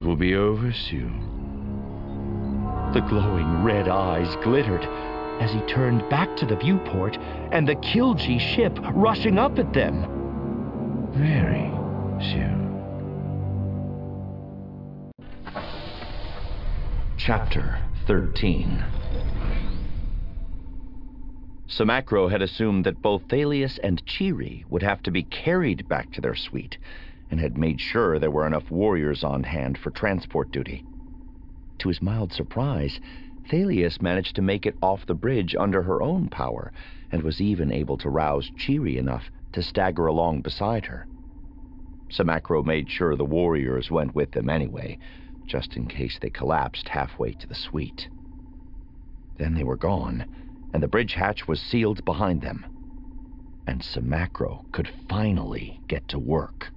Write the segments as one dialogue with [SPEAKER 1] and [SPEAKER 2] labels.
[SPEAKER 1] will be over soon.
[SPEAKER 2] The glowing red eyes glittered as he turned back to the viewport and the Kilgee ship rushing up at them.
[SPEAKER 1] Very soon.
[SPEAKER 2] Chapter 13. Samacro had assumed that both Thalius and Cheery would have to be carried back to their suite, and had made sure there were enough warriors on hand for transport duty. To his mild surprise, Thalius managed to make it off the bridge under her own power, and was even able to rouse Cheery enough to stagger along beside her. Samacro made sure the warriors went with them anyway, just in case they collapsed halfway to the suite. Then they were gone, and the bridge hatch was sealed behind them. And Samacro could finally get to work.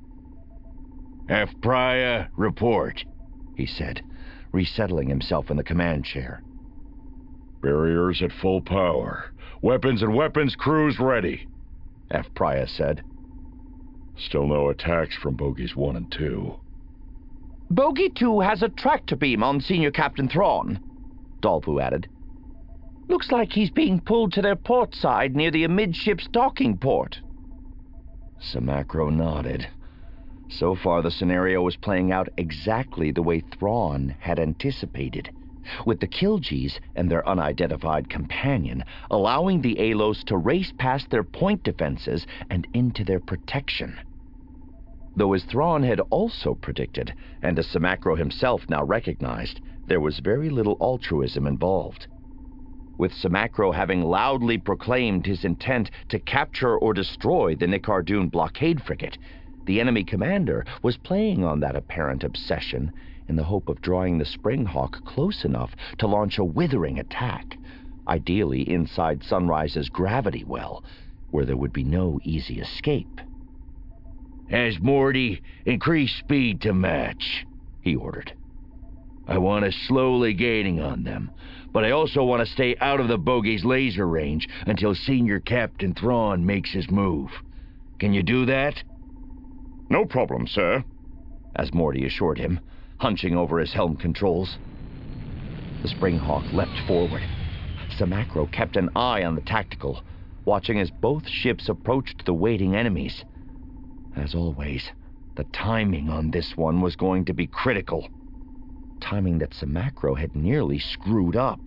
[SPEAKER 1] F. Priya, report,
[SPEAKER 2] he said, resettling himself in the command chair.
[SPEAKER 1] Barriers at full power. Weapons and weapons crews ready,
[SPEAKER 2] F. Priya said.
[SPEAKER 1] Still no attacks from bogies 1 and 2.
[SPEAKER 2] Bogey 2 has a tractor beam on Senior Captain Thrawn, Dalvu added. Looks like he's being pulled to their port side near the amidships docking port. Samacro nodded. So far, the scenario was playing out exactly the way Thrawn had anticipated, with the Kilgees and their unidentified companion allowing the Alos to race past their point defenses and into their protection. Though as Thrawn had also predicted, and as Samacro himself now recognized, there was very little altruism involved. With Samacro having loudly proclaimed his intent to capture or destroy the Nicardoon blockade frigate, the enemy commander was playing on that apparent obsession in the hope of drawing the Springhawk close enough to launch a withering attack, ideally inside Sunrise's gravity well, where there would be no easy escape.
[SPEAKER 1] As Morty, increase speed to match, he ordered. I want us slowly gaining on them, but I also want to stay out of the bogey's laser range until Senior Captain Thrawn makes his move. Can you do that?
[SPEAKER 2] No problem, sir, as Morty assured him, hunching over his helm controls. The Springhawk leapt forward. Samacro kept an eye on the tactical, watching as both ships approached the waiting enemies. As always, the timing on this one was going to be critical. Timing that Samacro had nearly screwed up.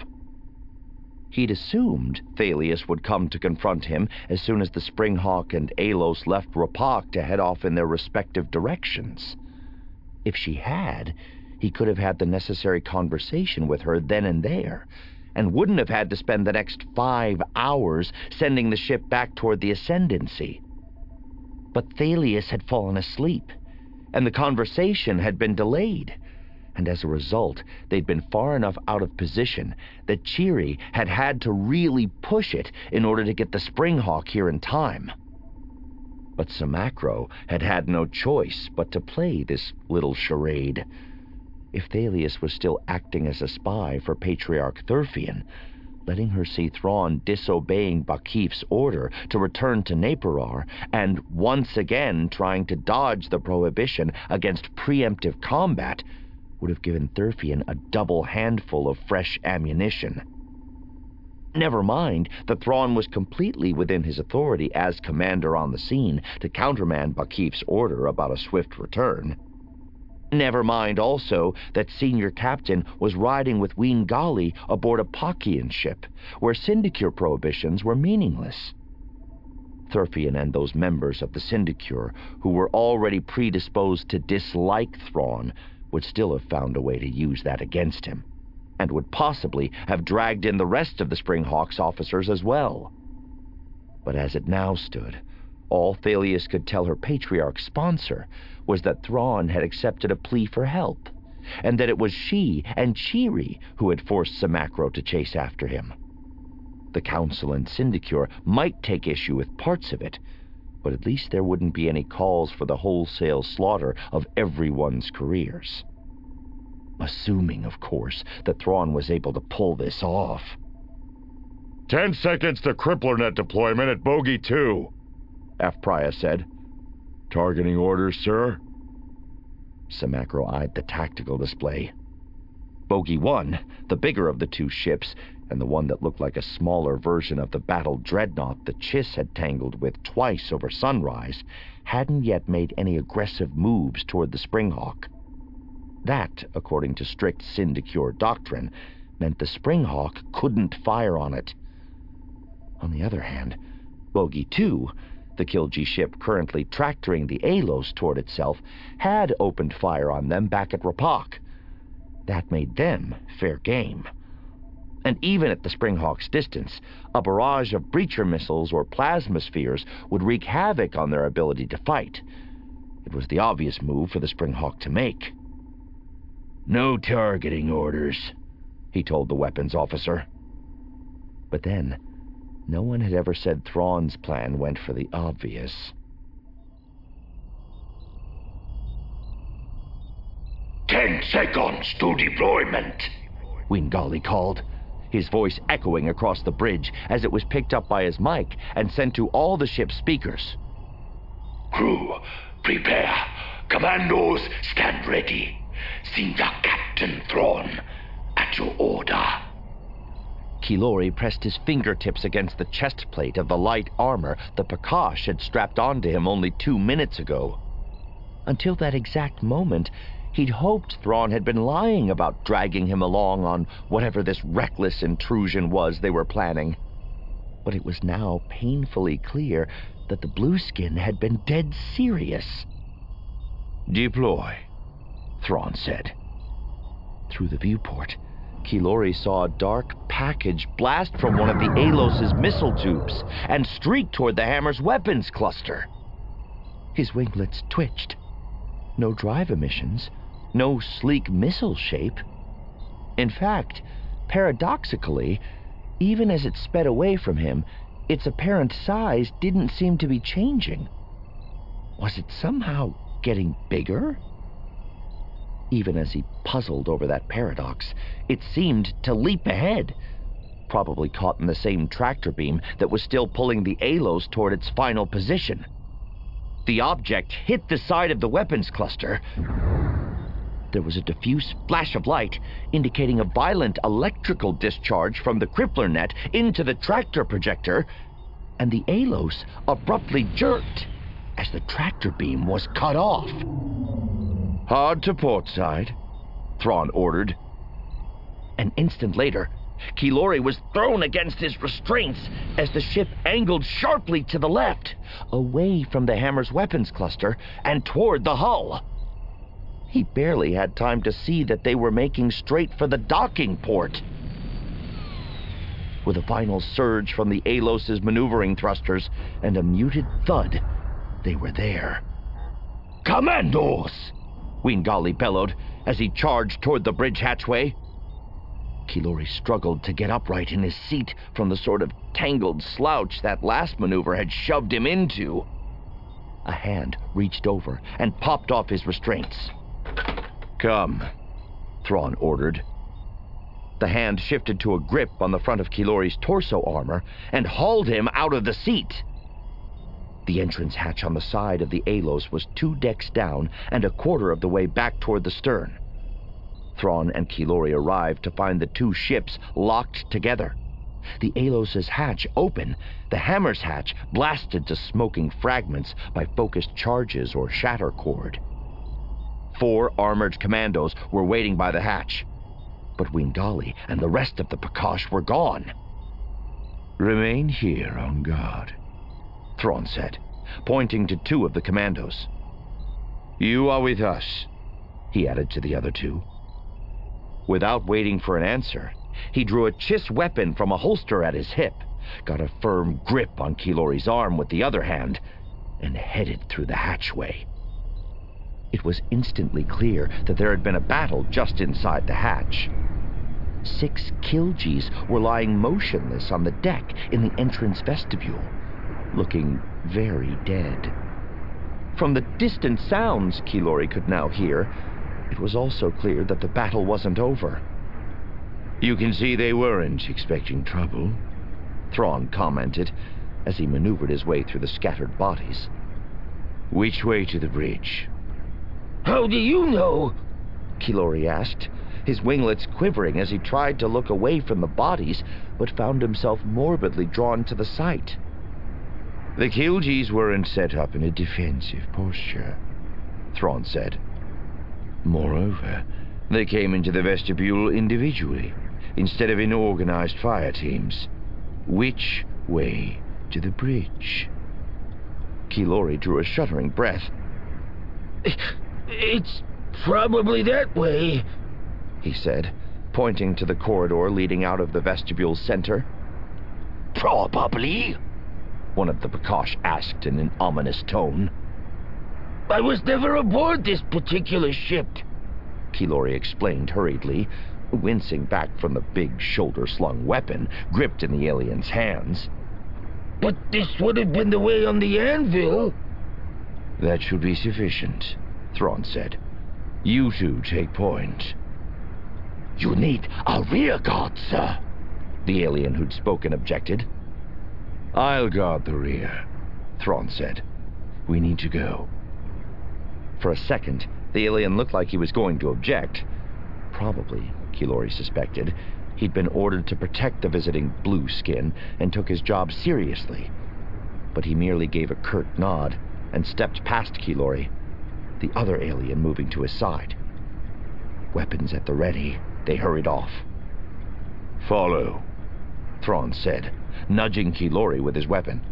[SPEAKER 2] He'd assumed Thalius would come to confront him as soon as the Springhawk and Alos left Rapak to head off in their respective directions. If she had, he could have had the necessary conversation with her then and there, and wouldn't have had to spend the next 5 hours sending the ship back toward the Ascendancy. But Thalius had fallen asleep, and the conversation had been delayed, and as a result, they'd been far enough out of position that Cheery had had to really push it in order to get the Springhawk here in time. But Samacro had had no choice but to play this little charade. If Thalius was still acting as a spy for Patriarch Thurfian, letting her see Thrawn disobeying Bakif's order to return to Napirar and once again trying to dodge the prohibition against preemptive combat would have given Thurfian a double handful of fresh ammunition. Never mind that Thrawn was completely within his authority as commander on the scene to countermand Bakif's order about a swift return. Never mind also that Senior Captain was riding with Ween Gali aboard a Pakian ship, where Syndicure prohibitions were meaningless. Thurfian and those members of the Syndicure who were already predisposed to dislike Thrawn would still have found a way to use that against him, and would possibly have dragged in the rest of the Springhawk's officers as well. But as it now stood, all Thalius could tell her Patriarch sponsor was that Thrawn had accepted a plea for help, and that it was she and Cheery who had forced Samacro to chase after him. The Council and Syndicure might take issue with parts of it, but at least there wouldn't be any calls for the wholesale slaughter of everyone's careers. Assuming, of course, that Thrawn was able to pull this off.
[SPEAKER 1] 10 seconds to CripplerNet deployment at Bogey 2,
[SPEAKER 2] F. Priya said.
[SPEAKER 1] Targeting orders, sir?
[SPEAKER 2] Samacro eyed the tactical display. Bogey 1, the bigger of the two ships, and the one that looked like a smaller version of the battled dreadnought that Chiss had tangled with twice over Sunrise, hadn't yet made any aggressive moves toward the Springhawk. That, according to strict Syndicure doctrine, meant the Springhawk couldn't fire on it. On the other hand, Bogey 2, the Kilgee ship currently tractoring the Alos toward itself, had opened fire on them back at Rapak. That made them fair game. And even at the Springhawk's distance, a barrage of breacher missiles or plasma spheres would wreak havoc on their ability to fight. It was the obvious move for the Springhawk to make.
[SPEAKER 1] "No targeting orders,"
[SPEAKER 2] he told the weapons officer. But then, no one had ever said Thrawn's plan went for the obvious.
[SPEAKER 1] 10 seconds to deployment,
[SPEAKER 2] Wingali called, his voice echoing across the bridge as it was picked up by his mic and sent to all the ship's speakers.
[SPEAKER 1] "Crew, prepare. Commandos, stand ready. Senior Captain Thrawn, at your order."
[SPEAKER 2] Kilori pressed his fingertips against the chest plate of the light armor the Pakash had strapped onto him only 2 minutes ago. Until that exact moment, he'd hoped Thrawn had been lying about dragging him along on whatever this reckless intrusion was they were planning. But it was now painfully clear that the Blueskin had been dead serious.
[SPEAKER 1] "Deploy," Thrawn said.
[SPEAKER 2] Through the viewport, Kilori saw a dark package blast from one of the Alos' missile tubes and streak toward the Hammer's weapons cluster. His winglets twitched. No drive emissions, no sleek missile shape. In fact, paradoxically, even as it sped away from him, its apparent size didn't seem to be changing. Was it somehow getting bigger? Even as he puzzled over that paradox, it seemed to leap ahead, probably caught in the same tractor beam that was still pulling the Alos toward its final position. The object hit the side of the weapons cluster. There was a diffuse flash of light indicating a violent electrical discharge from the crippler net into the tractor projector, and the Alos abruptly jerked as the tractor beam was cut off.
[SPEAKER 1] "Hard to port side,"
[SPEAKER 2] Thrawn ordered. An instant later, Kilori was thrown against his restraints as the ship angled sharply to the left, away from the Hammer's weapons cluster and toward the hull. He barely had time to see that they were making straight for the docking port. With a final surge from the Alos' maneuvering thrusters and a muted thud, they were there.
[SPEAKER 1] "Commandos!"
[SPEAKER 2] Wingali bellowed as he charged toward the bridge hatchway. Kilori struggled to get upright in his seat from the sort of tangled slouch that last maneuver had shoved him into. A hand reached over and popped off his restraints.
[SPEAKER 1] "Come,"
[SPEAKER 2] Thrawn ordered. The hand shifted to a grip on the front of Kilori's torso armor and hauled him out of the seat. The entrance hatch on the side of the Alos was 2 decks down and a quarter of the way back toward the stern. Thrawn and Kilori arrived to find the two ships locked together. The Alos' hatch open, the Hammer's hatch blasted to smoking fragments by focused charges or shatter cord. 4 armored commandos were waiting by the hatch, but Wingali and the rest of the Pakash were gone.
[SPEAKER 1] "Remain here on guard,"
[SPEAKER 2] Thrawn said, pointing to 2 of the commandos.
[SPEAKER 1] "You are with us,"
[SPEAKER 2] he added to the other 2. Without waiting for an answer, he drew a Chiss weapon from a holster at his hip, got a firm grip on Kilori's arm with the other hand, and headed through the hatchway. It was instantly clear that there had been a battle just inside the hatch. 6 Kilgees were lying motionless on the deck in the entrance vestibule, looking very dead. From the distant sounds Kilori could now hear, it was also clear that the battle wasn't over.
[SPEAKER 1] "You can see they weren't expecting trouble,"
[SPEAKER 2] Thrawn commented as he maneuvered his way through the scattered bodies.
[SPEAKER 1] "Which way to the bridge?"
[SPEAKER 3] How do you know?
[SPEAKER 2] Keylori asked, his winglets quivering as he tried to look away from the bodies, but found himself morbidly drawn to the sight.
[SPEAKER 1] The Kilgees weren't set up in a defensive posture, Thrawn said. Moreover, they came into the vestibule individually, instead of in organized fire teams. Which way to the bridge?
[SPEAKER 2] Keylori drew a shuddering breath.
[SPEAKER 3] It's probably that way,
[SPEAKER 2] he said, pointing to the corridor leading out of the vestibule's center.
[SPEAKER 1] Probably, one of the Prakash asked in an ominous tone.
[SPEAKER 3] I was never aboard this particular ship,
[SPEAKER 2] Keylori explained hurriedly, wincing back from the big shoulder-slung weapon gripped in the alien's hands.
[SPEAKER 3] But this would have been the way on the anvil.
[SPEAKER 1] That should be sufficient, Thrawn said. You two take point.
[SPEAKER 3] You need a rear guard, sir,
[SPEAKER 2] the alien who'd spoken objected.
[SPEAKER 1] I'll guard the rear, Thrawn said. We need to go.
[SPEAKER 2] For a second, the alien looked like he was going to object. Probably, Keylori suspected, he'd been ordered to protect the visiting blue skin and took his job seriously. But he merely gave a curt nod and stepped past Keylori, the other alien moving to his side. Weapons at the ready, they hurried off.
[SPEAKER 1] Follow,
[SPEAKER 2] Thrawn said, nudging Keylori with his weapon.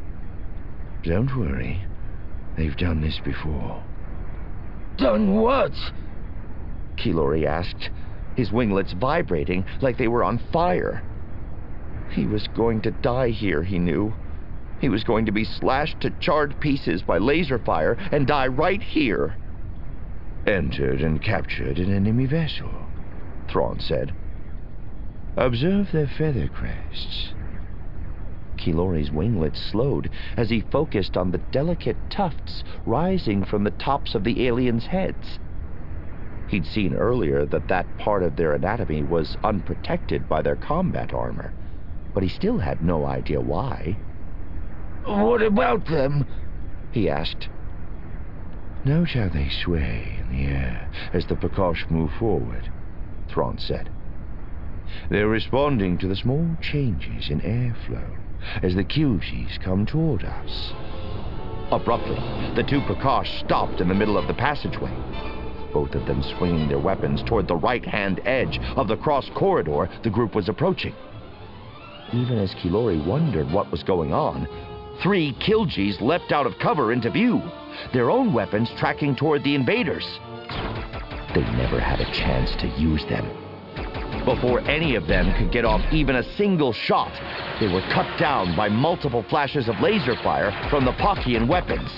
[SPEAKER 1] Don't worry. They've done this before.
[SPEAKER 3] Done what?
[SPEAKER 2] Keylori asked, his winglets vibrating like they were on fire. He was going to die here, he knew. He was going to be slashed to charred pieces by laser fire and die right here.
[SPEAKER 1] Entered and captured an enemy vessel, Thrawn said. Observe their feather crests.
[SPEAKER 2] Keylori's winglets slowed as he focused on the delicate tufts rising from the tops of the aliens' heads. He'd seen earlier that that part of their anatomy was unprotected by their combat armor, but he still had no idea why.
[SPEAKER 3] What about them?
[SPEAKER 2] He asked.
[SPEAKER 1] Note how they sway in the air as the Prakash move forward, Thrawn said. They're responding to the small changes in airflow as the Kilgees come toward us.
[SPEAKER 2] Abruptly, the two Prakash stopped in the middle of the passageway, both of them swinging their weapons toward the right-hand edge of the cross corridor the group was approaching. Even as Keylori wondered what was going on, 3 Kilgees leapt out of cover into view, their own weapons tracking toward the invaders. They never had a chance to use them. Before any of them could get off even a single shot, they were cut down by multiple flashes of laser fire from the Pakian weapons.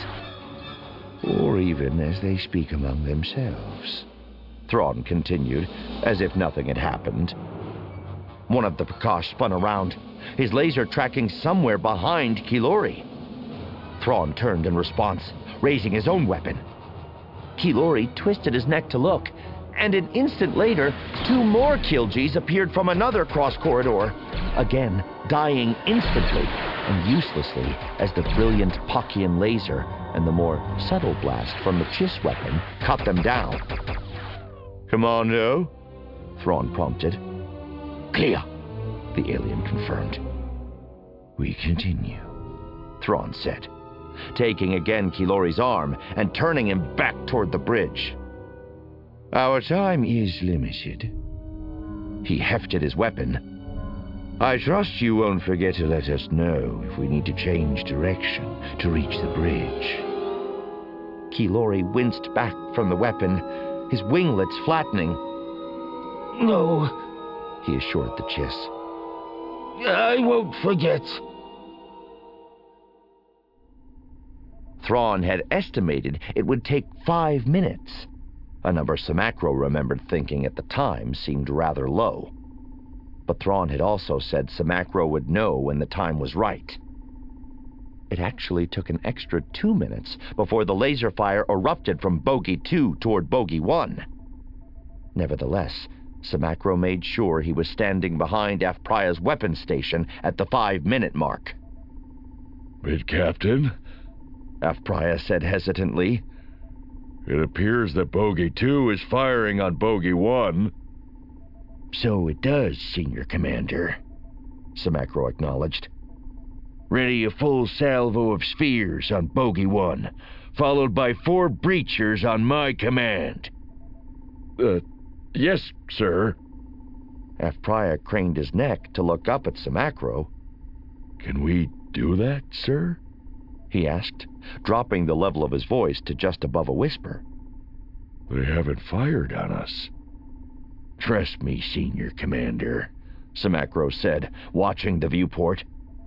[SPEAKER 1] Or even as they speak among themselves,
[SPEAKER 2] Thrawn continued, as if nothing had happened. One of the Prakash spun around, his laser tracking somewhere behind Keylori. Thrawn turned in response, raising his own weapon. Keylori twisted his neck to look, and an instant later, 2 more Kilgees appeared from another cross corridor, again dying instantly and uselessly as the brilliant Pakian laser and the more subtle blast from the Chiss weapon cut them down.
[SPEAKER 1] Commando?
[SPEAKER 2] Thrawn prompted.
[SPEAKER 3] Clear,
[SPEAKER 2] the alien confirmed.
[SPEAKER 1] We continue,
[SPEAKER 2] Thrawn said, taking again Keylori's arm and turning him back toward the bridge.
[SPEAKER 1] Our time is limited.
[SPEAKER 2] He hefted his weapon.
[SPEAKER 1] I trust you won't forget to let us know if we need to change direction to reach the bridge.
[SPEAKER 2] Keylori winced back from the weapon, his winglets flattening.
[SPEAKER 3] No,
[SPEAKER 2] he assured the Chiss.
[SPEAKER 3] I won't forget.
[SPEAKER 2] Thrawn had estimated it would take 5 minutes. A number Samacro remembered thinking at the time seemed rather low. But Thrawn had also said Samacro would know when the time was right. It actually took an extra 2 minutes before the laser fire erupted from Bogey 2 toward Bogey 1. Nevertheless, Samacro made sure he was standing behind Afpraya's weapons station at the 5-minute mark.
[SPEAKER 1] But, Captain,
[SPEAKER 2] Afpraya said hesitantly,
[SPEAKER 1] It appears that Bogey 2 is firing on Bogey 1.
[SPEAKER 2] So it does, Senior Commander, Samacro acknowledged.
[SPEAKER 1] Ready a full salvo of spheres on Bogey 1, followed by 4 breachers on my command. Yes, sir.
[SPEAKER 2] F. Priya craned his neck to look up at Samacro.
[SPEAKER 1] Can we do that, sir?
[SPEAKER 2] He asked, dropping the level of his voice to just above a whisper.
[SPEAKER 1] They haven't fired on us. Trust me, Senior Commander,
[SPEAKER 2] Samacro said, watching the viewport.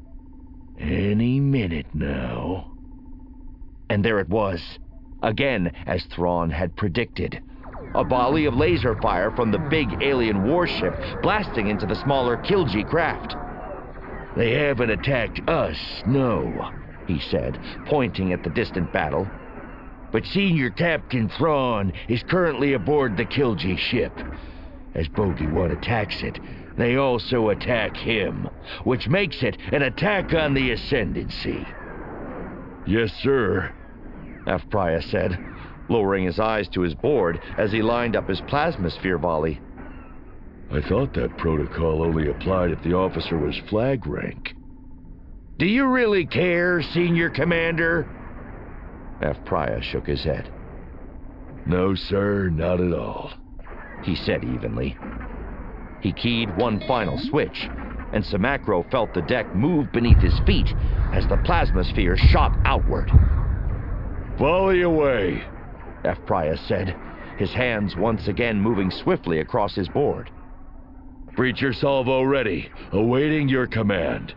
[SPEAKER 1] Any minute now.
[SPEAKER 2] And there it was, again as Thrawn had predicted. A volley of laser fire from the big alien warship blasting into the smaller Kilji craft.
[SPEAKER 1] They haven't attacked us, no, he said, pointing at the distant battle. But Senior Captain Thrawn is currently aboard the Kilji ship. As Bogey 1 attacks it, they also attack him, which makes it an attack on the Ascendancy. Yes, sir,
[SPEAKER 2] F. Priya said, lowering his eyes to his board as he lined up his plasmasphere volley.
[SPEAKER 1] I thought that protocol only applied if the officer was flag rank.
[SPEAKER 2] Do you really care, Senior Commander? F. Priya shook his head.
[SPEAKER 1] No, sir, not at all,
[SPEAKER 2] he said evenly. He keyed one final switch, and Samacro felt the deck move beneath his feet as the plasmasphere shot outward.
[SPEAKER 1] Volley away,
[SPEAKER 2] F. Priya said, his hands once again moving swiftly across his board.
[SPEAKER 1] Breacher salvo ready, awaiting your command.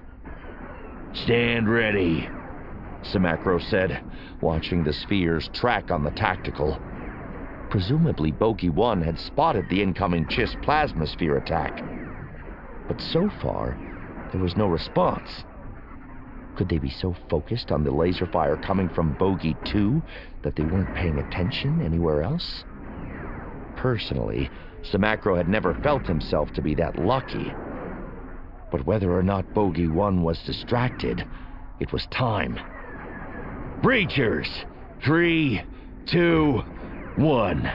[SPEAKER 1] Stand ready,
[SPEAKER 2] Samacro said, watching the spheres track on the tactical. Presumably Bogey 1 had spotted the incoming Chiss plasmasphere attack. But so far, there was no response. Could they be so focused on the laser fire coming from Bogey 2 that they weren't paying attention anywhere else? Personally, Samacro had never felt himself to be that lucky. But whether or not Bogey 1 was distracted, it was time.
[SPEAKER 1] Breachers! 3, 2, 1.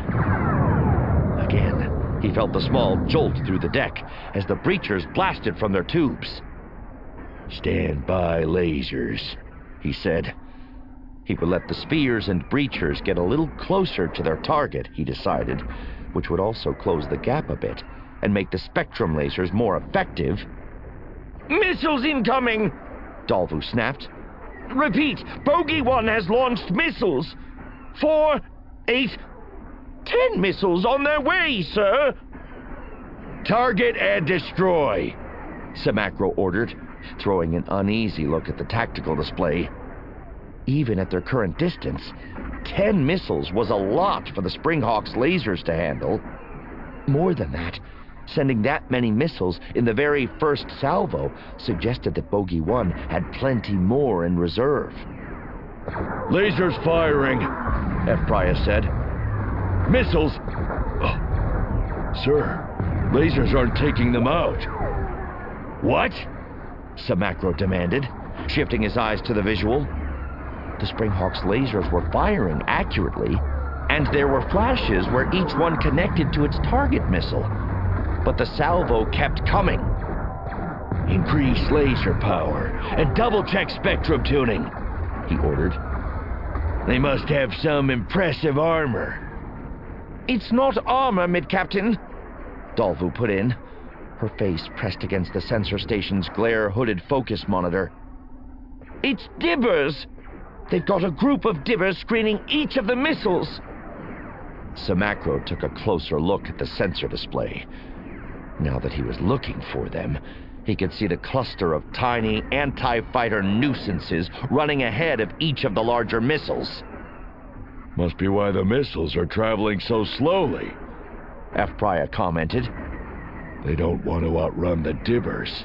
[SPEAKER 2] Again, he felt the small jolt through the deck as the breachers blasted from their tubes.
[SPEAKER 1] Stand by lasers, he said.
[SPEAKER 2] He would let the spheres and breachers get a little closer to their target, he decided, which would also close the gap a bit and make the spectrum lasers more effective.
[SPEAKER 3] Missiles incoming!
[SPEAKER 2] Dalvu snapped.
[SPEAKER 3] Repeat, Bogey 1 has launched missiles. 4, 8, 10 missiles on their way, sir.
[SPEAKER 1] Target and destroy,
[SPEAKER 2] Samacro ordered, throwing an uneasy look at the tactical display. Even at their current distance, 10 missiles was a lot for the Springhawk's lasers to handle. More than that, sending that many missiles in the very first salvo suggested that Bogey 1 had plenty more in reserve.
[SPEAKER 1] Lasers firing,
[SPEAKER 2] F. Priya said.
[SPEAKER 1] Missiles! Oh, sir, lasers aren't taking them out.
[SPEAKER 2] What? Samacro demanded, shifting his eyes to the visual. The Springhawk's lasers were firing accurately, and there were flashes where each one connected to its target missile. But the salvo kept coming.
[SPEAKER 1] Increase laser power and double-check spectrum tuning, he ordered. They must have some impressive armor.
[SPEAKER 3] It's not armor, Mid-Captain,
[SPEAKER 2] Dalvu put in, her face pressed against the sensor station's glare-hooded focus monitor.
[SPEAKER 3] It's Dibbers. They've got a group of Dibbers screening each of the missiles.
[SPEAKER 2] Samacro took a closer look at the sensor display. Now that he was looking for them, he could see the cluster of tiny anti-fighter nuisances running ahead of each of the larger missiles.
[SPEAKER 1] Must be why the missiles are traveling so slowly,
[SPEAKER 2] F. Priya commented.
[SPEAKER 1] They don't want to outrun the Dibbers.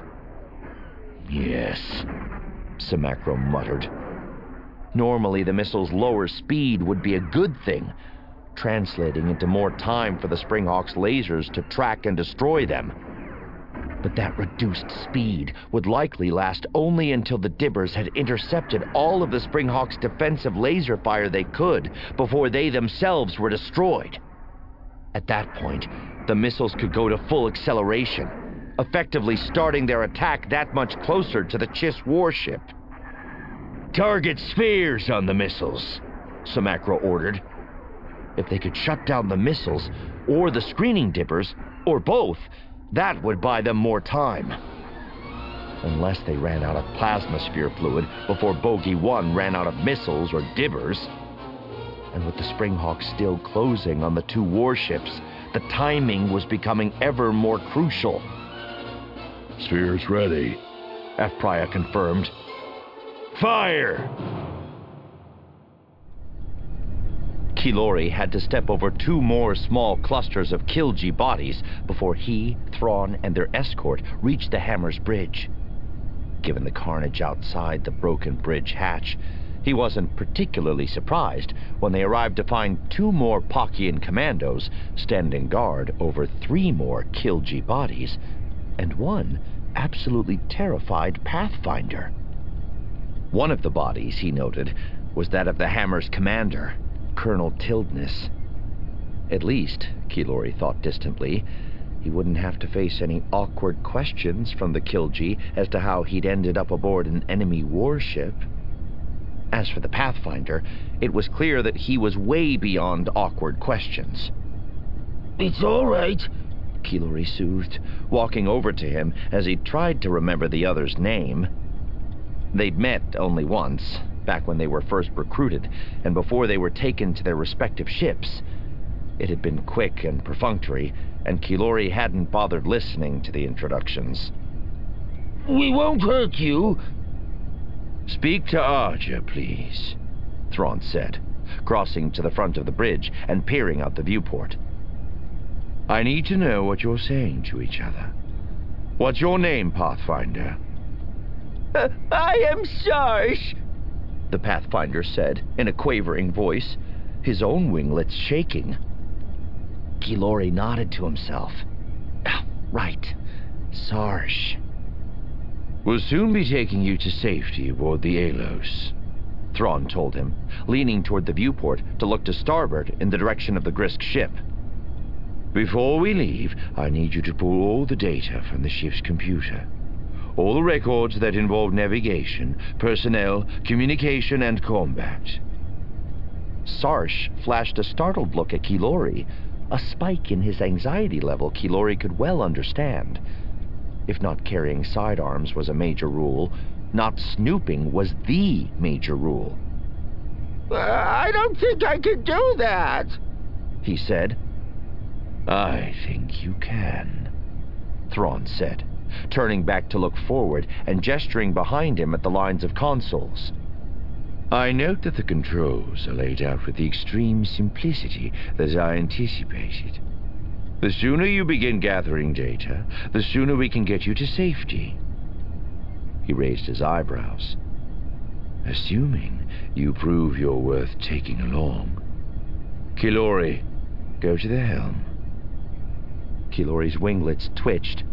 [SPEAKER 2] Yes, Samacro muttered. Normally, the missile's lower speed would be a good thing, translating into more time for the Springhawk's lasers to track and destroy them. But that reduced speed would likely last only until the Dibbers had intercepted all of the Springhawk's defensive laser fire they could before they themselves were destroyed. At that point, the missiles could go to full acceleration, effectively starting their attack that much closer to the Chiss warship.
[SPEAKER 1] Target spheres on the missiles,
[SPEAKER 2] Samacro ordered. If they could shut down the missiles, or the screening Dibbers, or both, that would buy them more time. Unless they ran out of plasma sphere fluid before Bogey 1 ran out of missiles or Dibbers. And with the Springhawk still closing on the two warships, the timing was becoming ever more crucial.
[SPEAKER 1] Sphere's ready,
[SPEAKER 2] F. Priya confirmed.
[SPEAKER 1] Fire!
[SPEAKER 2] Keylori had to step over two more small clusters of Kilji bodies before he, Thrawn, and their escort reached the Hammer's bridge. Given the carnage outside the broken bridge hatch, he wasn't particularly surprised when they arrived to find two more Pakian commandos standing guard over three more Kilji bodies, and one absolutely terrified Pathfinder. One of the bodies, he noted, was that of the Hammer's commander, Colonel Tildness. At least, Keylori thought distantly, he wouldn't have to face any awkward questions from the Kilji as to how he'd ended up aboard an enemy warship. As for the Pathfinder, it was clear that he was way beyond awkward questions.
[SPEAKER 3] It's all right,
[SPEAKER 2] Keylori soothed, walking over to him as he tried to remember the other's name. They'd met only once, back when they were first recruited, and before they were taken to their respective ships. It had been quick and perfunctory, and Keylori hadn't bothered listening to the introductions.
[SPEAKER 3] We won't hurt you.
[SPEAKER 1] Speak to Archer, please,
[SPEAKER 2] Thrawn said, crossing to the front of the bridge and peering out the viewport.
[SPEAKER 1] I need to know what you're saying to each other. What's your name, Pathfinder?
[SPEAKER 3] I am Sarsh,
[SPEAKER 2] the Pathfinder said in a quavering voice, his own winglets shaking. Keylori nodded to himself. Right, Sarsh.
[SPEAKER 1] We'll soon be taking you to safety aboard the Alos,
[SPEAKER 2] Thrawn told him, leaning toward the viewport to look to starboard in the direction of the Grisk ship.
[SPEAKER 1] Before we leave, I need you to pull all the data from the ship's computer. All the records that involve navigation, personnel, communication, and combat.
[SPEAKER 2] Sarsh flashed a startled look at Keylori, a spike in his anxiety level Keylori could well understand. If not carrying sidearms was a major rule, not snooping was the major rule.
[SPEAKER 3] I don't think I can do that,
[SPEAKER 2] he said.
[SPEAKER 1] I think you can,
[SPEAKER 2] Thrawn said, turning back to look forward and gesturing behind him at the lines of consoles.
[SPEAKER 1] I note that the controls are laid out with the extreme simplicity that I anticipated. The sooner you begin gathering data, the sooner we can get you to safety. He raised his eyebrows. Assuming you prove you're worth taking along. Keylori, go to the helm.
[SPEAKER 2] Keylori's winglets twitched.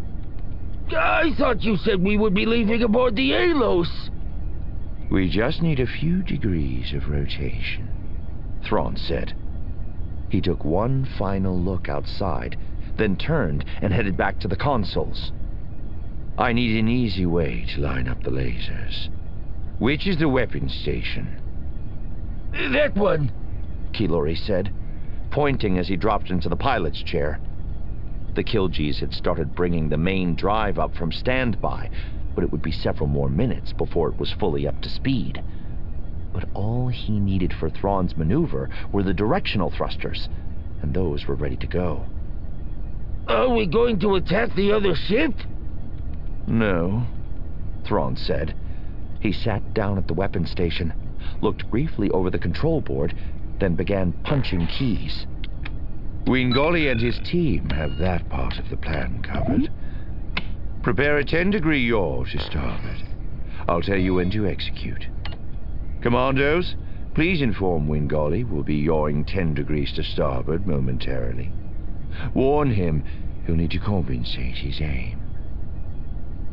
[SPEAKER 3] I thought you said we would be leaving aboard the Alos.
[SPEAKER 1] We just need a few degrees of rotation,
[SPEAKER 2] Thrawn said. He took one final look outside, then turned and headed back to the consoles.
[SPEAKER 1] I need an easy way to line up the lasers. Which is the weapons station?
[SPEAKER 3] That one,
[SPEAKER 2] Keylori said, pointing as he dropped into the pilot's chair. The Kiljis had started bringing the main drive up from standby, but it would be several more minutes before it was fully up to speed. But all he needed for Thrawn's maneuver were the directional thrusters, and those were ready to go.
[SPEAKER 3] Are we going to attack the other ship?
[SPEAKER 2] No, Thrawn said. He sat down at the weapons station, looked briefly over the control board, then began punching keys.
[SPEAKER 1] Wingolly and his team have that part of the plan covered. Prepare a 10-degree yaw to starboard. I'll tell you when to execute. Commandos, please inform Wingolly we'll be yawing 10 degrees to starboard momentarily. Warn him he'll need to compensate his aim.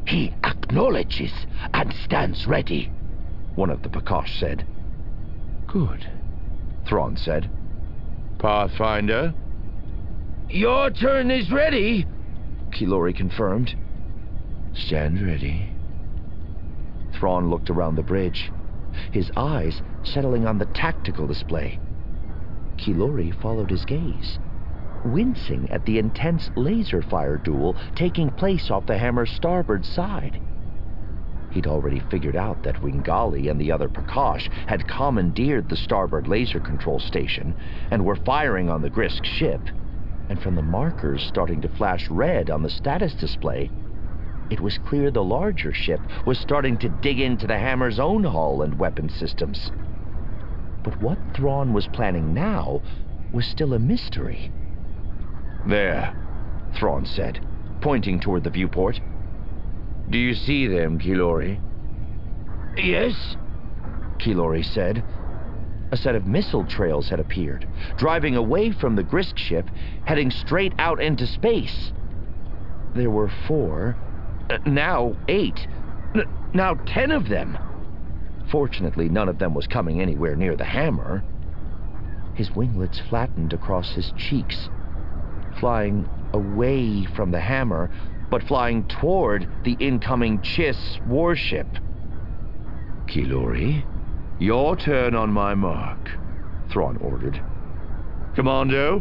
[SPEAKER 1] He acknowledges and stands ready, one of the Pakash said.
[SPEAKER 2] Good, Thrawn said.
[SPEAKER 3] Pathfinder? Your turn is ready,
[SPEAKER 2] Keylori confirmed.
[SPEAKER 1] Stand ready.
[SPEAKER 2] Thrawn looked around the bridge, his eyes settling on the tactical display. Keylori followed his gaze, wincing at the intense laser fire duel taking place off the hammer's starboard side. He'd already figured out that Wingali and the other Pakash had commandeered the starboard laser control station and were firing on the Grysk ship, and from the markers starting to flash red on the status display, it was clear the larger ship was starting to dig into the hammer's own hull and weapon systems. But what Thrawn was planning now was still a mystery.
[SPEAKER 1] There, Thrawn said, pointing toward the viewport. Do you see them, Keylori?
[SPEAKER 3] Yes,
[SPEAKER 2] Keylori said. A set of missile trails had appeared, driving away from the Grysk ship, heading straight out into space. There were 4, now 8, now 10 of them. Fortunately, none of them was coming anywhere near the hammer. His winglets flattened across his cheeks, flying away from the hammer, but flying toward the incoming Chiss warship.
[SPEAKER 1] Keylori, your turn on my mark, Thrawn ordered. Commando?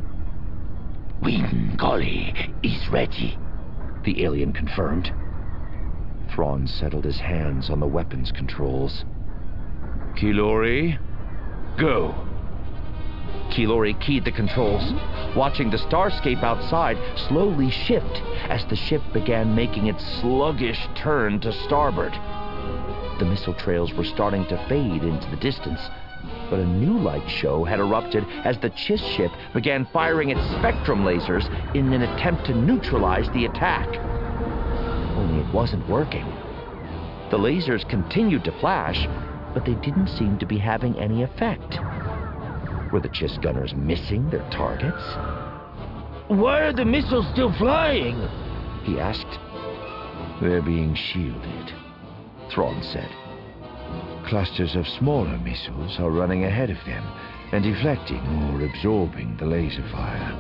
[SPEAKER 3] Wingali is ready,
[SPEAKER 1] the alien confirmed.
[SPEAKER 2] Thrawn settled his hands on the weapons controls.
[SPEAKER 1] Keylori, go.
[SPEAKER 2] Keylori keyed the controls, watching the starscape outside slowly shift as the ship began making its sluggish turn to starboard. The missile trails were starting to fade into the distance, but a new light show had erupted as the Chiss ship began firing its spectrum lasers in an attempt to neutralize the attack. Only it wasn't working. The lasers continued to flash, but they didn't seem to be having any effect. Were the Chiss gunners missing their targets?
[SPEAKER 3] Why are the missiles still flying?
[SPEAKER 2] He asked.
[SPEAKER 1] They're being shielded, Thrawn said. Clusters of smaller missiles are running ahead of them and deflecting or absorbing the laser fire.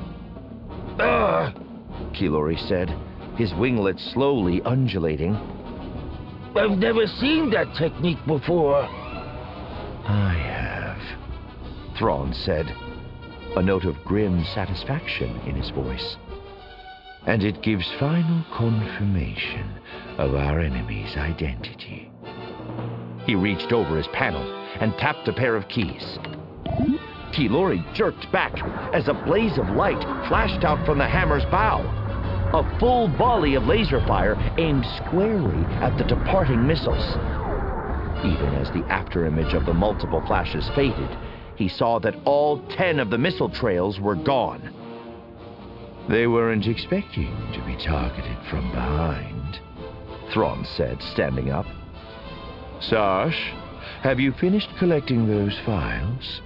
[SPEAKER 2] Keylori said, his winglets slowly undulating.
[SPEAKER 3] I've never seen that technique before.
[SPEAKER 1] I have,
[SPEAKER 2] Thrawn said, a note of grim satisfaction in his voice.
[SPEAKER 1] And it gives final confirmation of our enemy's identity.
[SPEAKER 2] He reached over his panel and tapped a pair of keys. Keylori jerked back as a blaze of light flashed out from the hammer's bow. A full volley of laser fire aimed squarely at the departing missiles. Even as the afterimage of the multiple flashes faded, he saw that all 10 of the missile trails were gone.
[SPEAKER 1] They weren't expecting to be targeted from behind,
[SPEAKER 2] Thrawn said, standing up.
[SPEAKER 1] Sarsh, have you finished collecting those files?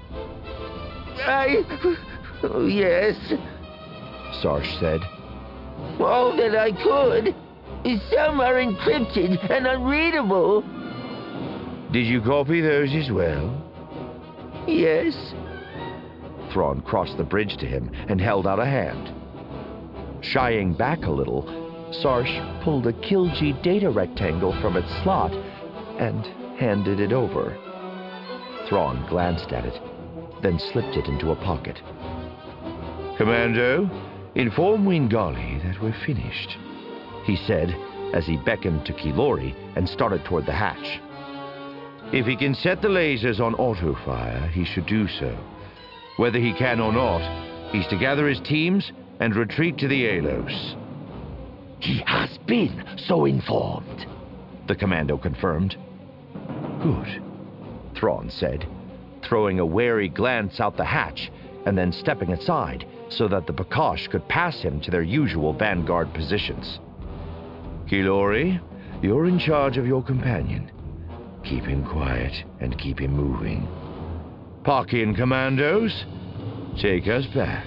[SPEAKER 3] Yes,
[SPEAKER 2] Sarsh said.
[SPEAKER 3] All that I could. Some are encrypted and unreadable.
[SPEAKER 1] Did you copy those as well?
[SPEAKER 3] Yes.
[SPEAKER 2] Thrawn crossed the bridge to him and held out a hand. Shying back a little, Sarsh pulled a Kilji data rectangle from its slot and handed it over. Thrawn glanced at it, then slipped it into a pocket.
[SPEAKER 1] Commando, inform Wingali that we're finished,
[SPEAKER 2] he said as he beckoned to Keylori and started toward the hatch.
[SPEAKER 1] If he can set the lasers on auto-fire, he should do so. Whether he can or not, he's to gather his teams and retreat to the Alos.
[SPEAKER 3] He has been so informed,
[SPEAKER 2] the commando confirmed.
[SPEAKER 1] Good,
[SPEAKER 2] Thrawn said, throwing a wary glance out the hatch and then stepping aside so that the Pakash could pass him to their usual vanguard positions.
[SPEAKER 1] Keylori, you're in charge of your companion. Keep him quiet and keep him moving. Parkian commandos, take us back.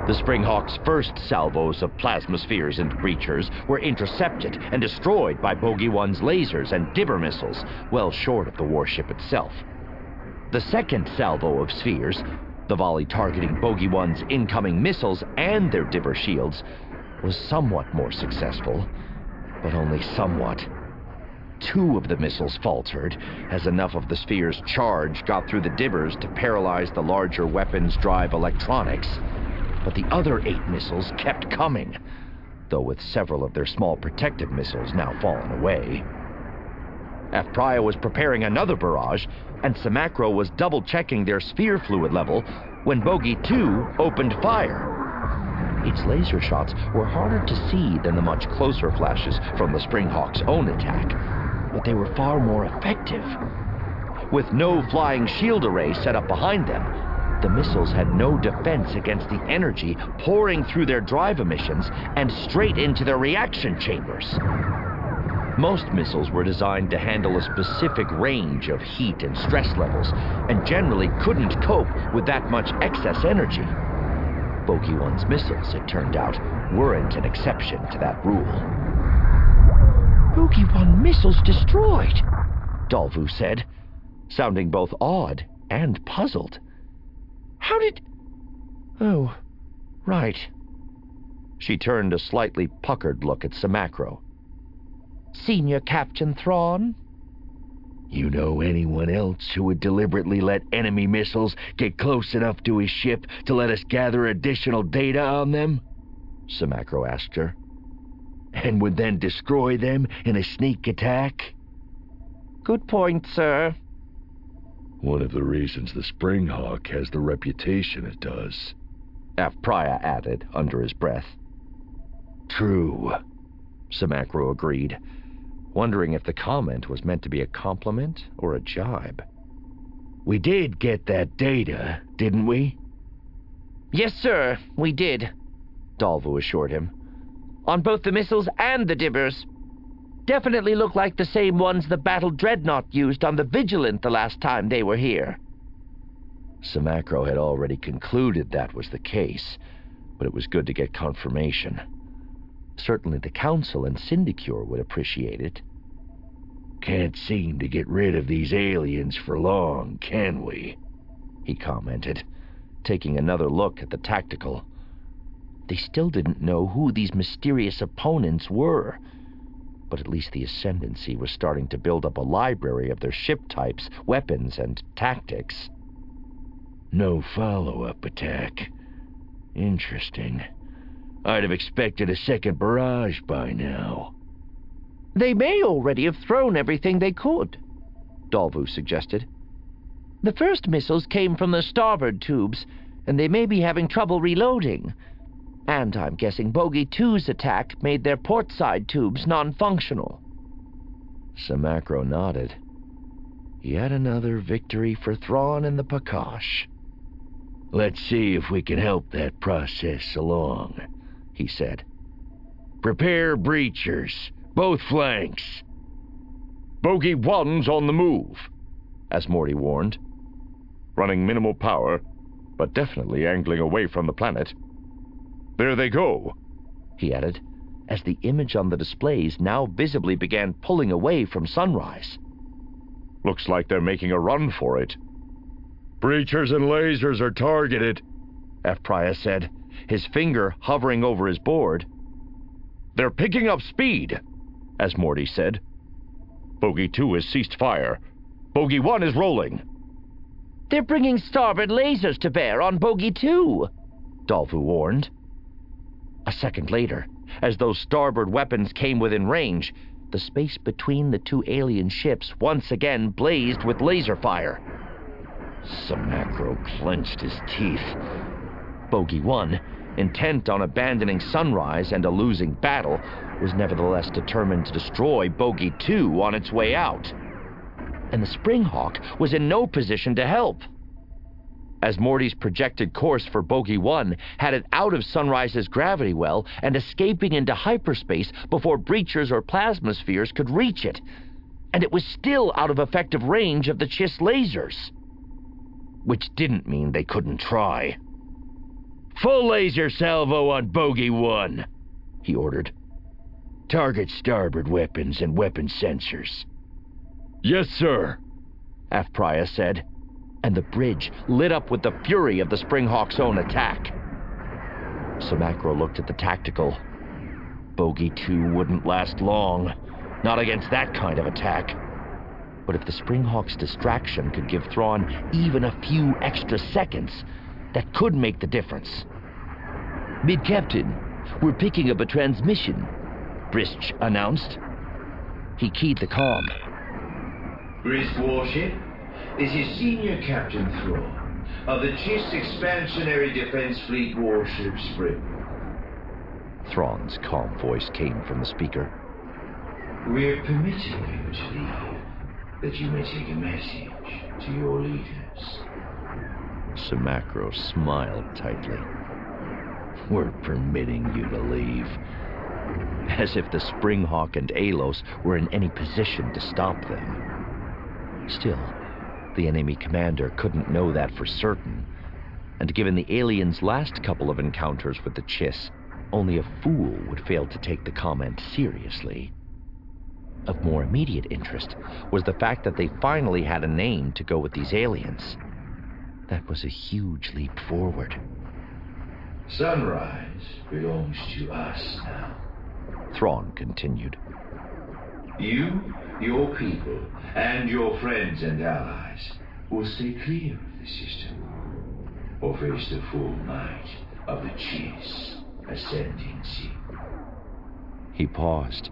[SPEAKER 2] The Springhawk's first salvos of plasmaspheres and breachers were intercepted and destroyed by Bogey 1's lasers and Dibber missiles, well short of the warship itself. The second salvo of spheres, the volley targeting Bogey 1's incoming missiles and their Dibber shields, was somewhat more successful, but only somewhat. 2 of the missiles faltered, as enough of the sphere's charge got through the Dibbers to paralyze the larger weapons drive electronics. But the other 8 missiles kept coming, though with several of their small protective missiles now fallen away. Afpria was preparing another barrage, and Samacro was double-checking their sphere fluid level when Bogey 2 opened fire. Its laser shots were harder to see than the much closer flashes from the Springhawk's own attack, but they were far more effective. With no flying shield array set up behind them, the missiles had no defense against the energy pouring through their drive emissions and straight into their reaction chambers. Most missiles were designed to handle a specific range of heat and stress levels, and generally couldn't cope with that much excess energy. Bogey 1's missiles, it turned out, weren't an exception to that rule.
[SPEAKER 3] Bogey 1 missiles destroyed,
[SPEAKER 2] Dalvu said, sounding both awed and puzzled.
[SPEAKER 3] How did... Oh, right.
[SPEAKER 2] She turned a slightly puckered look at Samacro.
[SPEAKER 3] Senior Captain Thrawn?
[SPEAKER 1] You know anyone else who would deliberately let enemy missiles get close enough to his ship to let us gather additional data on them? Samacro asked her. And would then destroy them in a sneak attack?
[SPEAKER 3] Good point, sir.
[SPEAKER 1] One of the reasons the Springhawk has the reputation it does,
[SPEAKER 2] Afpria added under his breath.
[SPEAKER 1] True,
[SPEAKER 2] Samacro agreed, wondering if the comment was meant to be a compliment or a jibe.
[SPEAKER 1] We did get that data, didn't we?
[SPEAKER 3] Yes, sir, we did,
[SPEAKER 2] Dalvu assured him.
[SPEAKER 3] On both the missiles and the Dibbers. Definitely look like the same ones the Battle Dreadnought used on the Vigilant the last time they were here.
[SPEAKER 2] Samacro had already concluded that was the case, but it was good to get confirmation. Certainly the Council and Syndicure would appreciate it.
[SPEAKER 1] Can't seem to get rid of these aliens for long, can we?
[SPEAKER 2] He commented, taking another look at the tactical. They still didn't know who these mysterious opponents were, but at least the Ascendancy was starting to build up a library of their ship types, weapons, and tactics.
[SPEAKER 1] No follow-up attack. Interesting. I'd have expected a second barrage by now.
[SPEAKER 3] They may already have thrown everything they could,
[SPEAKER 2] Dalvu suggested.
[SPEAKER 3] The first missiles came from the starboard tubes, and they may be having trouble reloading. And I'm guessing Bogey 2's attack made their port-side tubes non-functional.
[SPEAKER 2] Samacro nodded. Yet another victory for Thrawn and the Pakash.
[SPEAKER 1] Let's see if we can help that process along, he said. Prepare breachers, both flanks.
[SPEAKER 4] Bogey 1's on the move, as Morty warned. Running minimal power, but definitely angling away from the planet. There they go,
[SPEAKER 2] he added, as the image on the displays now visibly began pulling away from Sunrise.
[SPEAKER 4] Looks like they're making a run for it. Breachers and lasers are targeted,
[SPEAKER 2] Afpria said, his finger hovering over his board.
[SPEAKER 4] They're picking up speed, as Morty said. Bogey 2 has ceased fire. Bogey 1 is rolling.
[SPEAKER 3] They're bringing starboard lasers to bear on Bogey 2,
[SPEAKER 2] Dalvu warned. A second later, as those starboard weapons came within range, the space between the 2 alien ships once again blazed with laser fire.
[SPEAKER 1] Samacro clenched his teeth.
[SPEAKER 2] Bogey 1, intent on abandoning Sunrise and a losing battle, was nevertheless determined to destroy Bogey 2 on its way out. And the Springhawk was in no position to help. As Morty's projected course for Bogey 1 had it out of Sunrise's gravity well and escaping into hyperspace before breachers or plasmaspheres could reach it, and it was still out of effective range of the Chiss lasers. Which didn't mean they couldn't try.
[SPEAKER 1] Full laser salvo on Bogey 1, he ordered. Target starboard weapons and weapon sensors.
[SPEAKER 4] Yes, sir,
[SPEAKER 2] Priya said, and the bridge lit up with the fury of the Springhawk's own attack. Samacro looked at the tactical. Bogey 2 wouldn't last long, not against that kind of attack. But if the Springhawk's distraction could give Thrawn even a few extra seconds, that could make the difference.
[SPEAKER 3] Mid-Captain, we're picking up a transmission, Brisk announced.
[SPEAKER 2] He keyed the comm.
[SPEAKER 1] Brisk Warship, this is Senior Captain Thrawn of the Chiss Expansionary Defense Fleet Warship Spring.
[SPEAKER 2] Thrawn's calm voice came from the speaker.
[SPEAKER 1] We're permitting you to leave, that you may take a message to your leaders.
[SPEAKER 2] Samacro smiled tightly.
[SPEAKER 1] We're permitting you to leave.
[SPEAKER 2] As if the Springhawk and Alos were in any position to stop them. Still, the enemy commander couldn't know that for certain, and given the aliens' last couple of encounters with the Chiss, only a fool would fail to take the comment seriously. Of more immediate interest was the fact that they finally had a name to go with these aliens. That was a huge leap forward.
[SPEAKER 1] Sunrise belongs to us now,
[SPEAKER 2] Thrawn continued.
[SPEAKER 1] You, your people, and your friends and allies will stay clear of the system, or face the full might of the Chiss ascendancy.
[SPEAKER 2] He paused.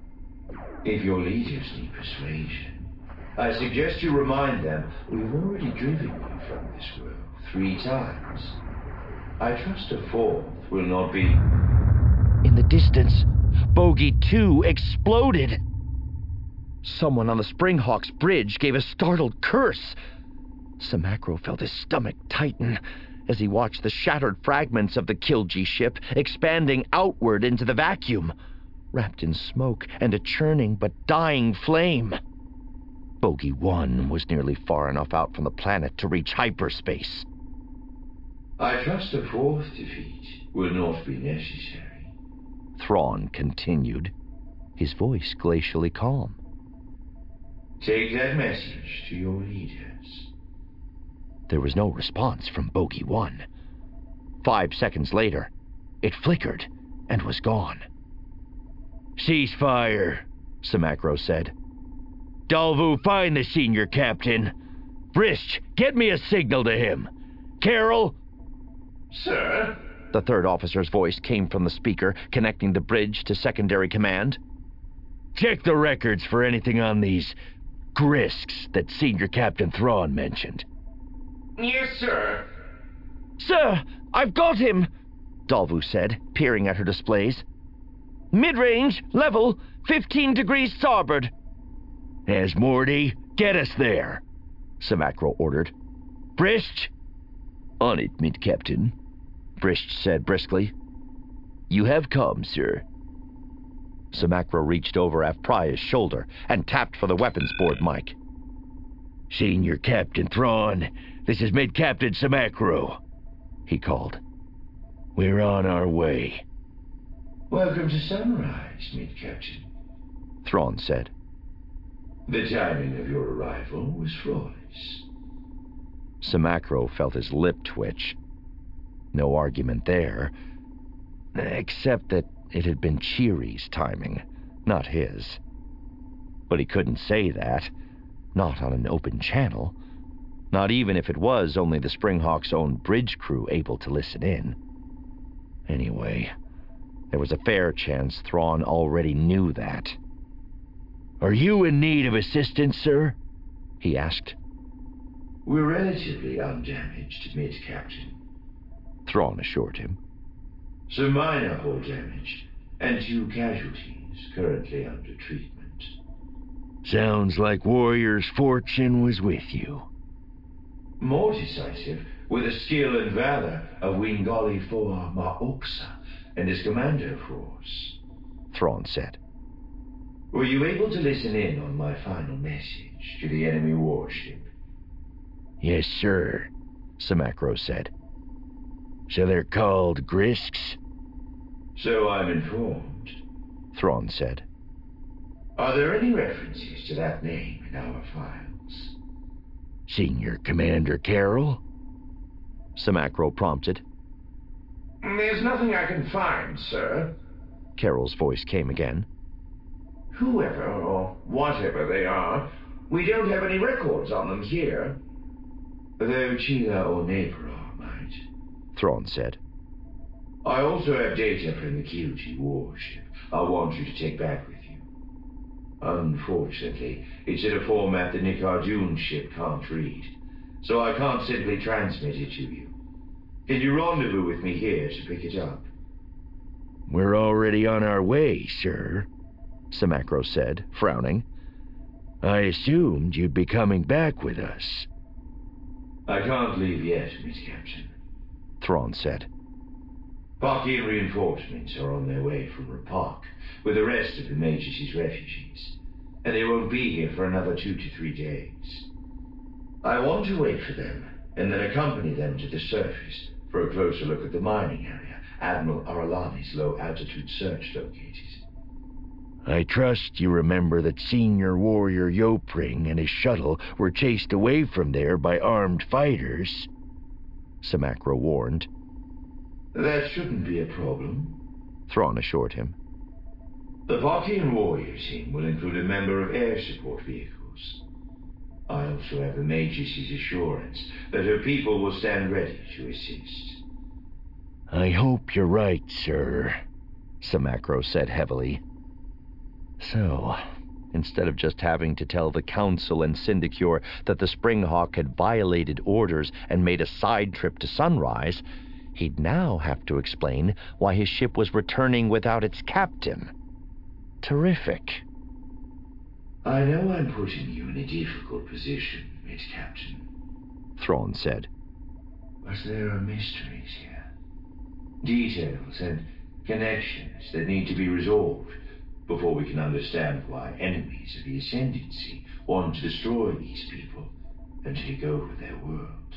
[SPEAKER 1] If your leaders need persuasion, I suggest you remind them we've already driven you from this world 3 times. I trust a 4th will not be...
[SPEAKER 2] In the distance, Bogey 2 exploded. Someone on the Springhawk's bridge gave a startled curse. Samacro felt his stomach tighten as he watched the shattered fragments of the Kilgee ship expanding outward into the vacuum, wrapped in smoke and a churning but dying flame. Bogey 1 was nearly far enough out from the planet to reach hyperspace.
[SPEAKER 1] I trust a 4th defeat will not be necessary,
[SPEAKER 2] Thrawn continued, his voice glacially calm.
[SPEAKER 1] Take that message to your leaders.
[SPEAKER 2] There was no response from Bogey 1. 5 seconds later, it flickered and was gone.
[SPEAKER 1] Ceasefire, Samacro said. Dalvu, find the senior captain. Brisk, get me a signal to him. Carol? Sir?
[SPEAKER 2] The 3rd officer's voice came from the speaker connecting the bridge to secondary command.
[SPEAKER 1] Check the records for anything on these Grisks that Senior Captain Thrawn mentioned. Yes, sir.
[SPEAKER 3] Sir, I've got him, Dalvu said, peering at her displays. Mid-range, level, 15 degrees starboard.
[SPEAKER 1] Morty, get us there,
[SPEAKER 2] Samacro ordered.
[SPEAKER 1] Brisk?
[SPEAKER 3] On it, Mid-Captain, Brisk said briskly. You have come, sir.
[SPEAKER 2] Samacro reached over Priya's shoulder and tapped for the weapons board mic.
[SPEAKER 1] Senior Captain Thrawn, this is Mid-Captain Samacro, he called. We're on our way. Welcome to Sunrise, Mid-Captain,
[SPEAKER 2] Thrawn said.
[SPEAKER 1] The timing of your arrival was flawless.
[SPEAKER 2] Samacro felt his lip twitch. No argument there, except that it had been Cheerie's timing, not his. But he couldn't say that, not on an open channel, not even if it was only the Springhawk's own bridge crew able to listen in. Anyway, there was a fair chance Thrawn already knew that.
[SPEAKER 1] Are you in need of assistance, sir?
[SPEAKER 2] He asked.
[SPEAKER 1] We're relatively undamaged, Mid-Captain,
[SPEAKER 2] Thrawn assured him.
[SPEAKER 1] Some minor hull damage, and 2 casualties currently under treatment. Sounds like Warrior's fortune was with you. More decisive were the skill and valor of Wingali 4 Ma'oksa and his commando force,
[SPEAKER 2] Thrawn said.
[SPEAKER 1] Were you able to listen in on my final message to the enemy warship?
[SPEAKER 2] Yes, sir, Samacro said.
[SPEAKER 1] So they're called Grisks?
[SPEAKER 5] So I'm informed,
[SPEAKER 2] Thrawn said.
[SPEAKER 5] Are there any references to that name in our files?
[SPEAKER 1] Senior Commander Carroll?
[SPEAKER 2] Samacro prompted.
[SPEAKER 5] There's nothing I can find, sir.
[SPEAKER 2] Carroll's voice came again.
[SPEAKER 5] Whoever or whatever they are, we don't have any records on them here. Though Chila or Navarro might,
[SPEAKER 2] Thrawn said.
[SPEAKER 5] I also have data from the QG warship I want you to take back with you. Unfortunately, it's in a format the Nicardoon ship can't read, so I can't simply transmit it to you. Can you rendezvous with me here to pick it up?
[SPEAKER 1] We're already on our way, sir,
[SPEAKER 2] Samacro said, frowning.
[SPEAKER 1] I assumed you'd be coming back with us.
[SPEAKER 5] I can't leave yet, Miss Captain,
[SPEAKER 2] Thrawn said.
[SPEAKER 5] Parthian reinforcements are on their way from Rapak with the rest of the Majesty's refugees, and they won't be here for another 2 to 3 days. I want to wait for them, and then accompany them to the surface for a closer look at the mining area Admiral Aralani's low-altitude search located.
[SPEAKER 1] I trust you remember that Senior Warrior Yopring and his shuttle were chased away from there by armed fighters,
[SPEAKER 2] Samacro warned.
[SPEAKER 5] That shouldn't be a problem,
[SPEAKER 2] Thrawn assured him.
[SPEAKER 5] The Parthian warrior team will include a member of air support vehicles. I also have the Majesty's assurance that her people will stand ready to assist.
[SPEAKER 1] I hope you're right, sir,
[SPEAKER 2] Samacro said heavily. So, instead of just having to tell the Council and Syndicure that the Springhawk had violated orders and made a side trip to Sunrise, he'd now have to explain why his ship was returning without its captain. Terrific.
[SPEAKER 5] I know I'm putting you in a difficult position, Mid Captain,
[SPEAKER 2] Thrawn said.
[SPEAKER 5] But there are mysteries here. Details and connections that need to be resolved before we can understand why enemies of the Ascendancy want to destroy these people and take over their world.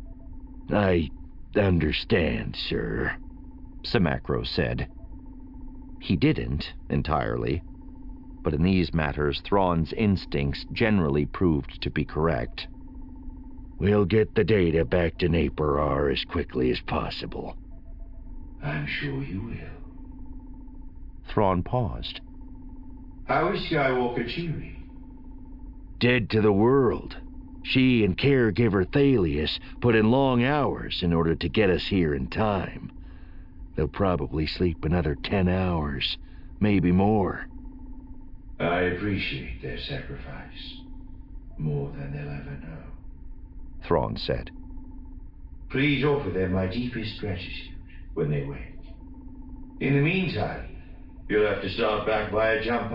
[SPEAKER 1] I understand, sir,
[SPEAKER 2] Samacro said. He didn't entirely, but in these matters Thrawn's instincts generally proved to be correct.
[SPEAKER 1] We'll get the data back to Napier as quickly as possible.
[SPEAKER 5] I'm sure you will.
[SPEAKER 2] Thrawn paused.
[SPEAKER 5] How is Skywalker Cheery?
[SPEAKER 1] Dead to the world. She and caregiver Thalius put in long hours in order to get us here in time. They'll probably sleep another 10 hours, maybe more.
[SPEAKER 5] I appreciate their sacrifice, more than they'll ever know,
[SPEAKER 2] Thrawn said.
[SPEAKER 5] Please offer them my deepest gratitude when they wake. In the meantime, you'll have to start back by jump.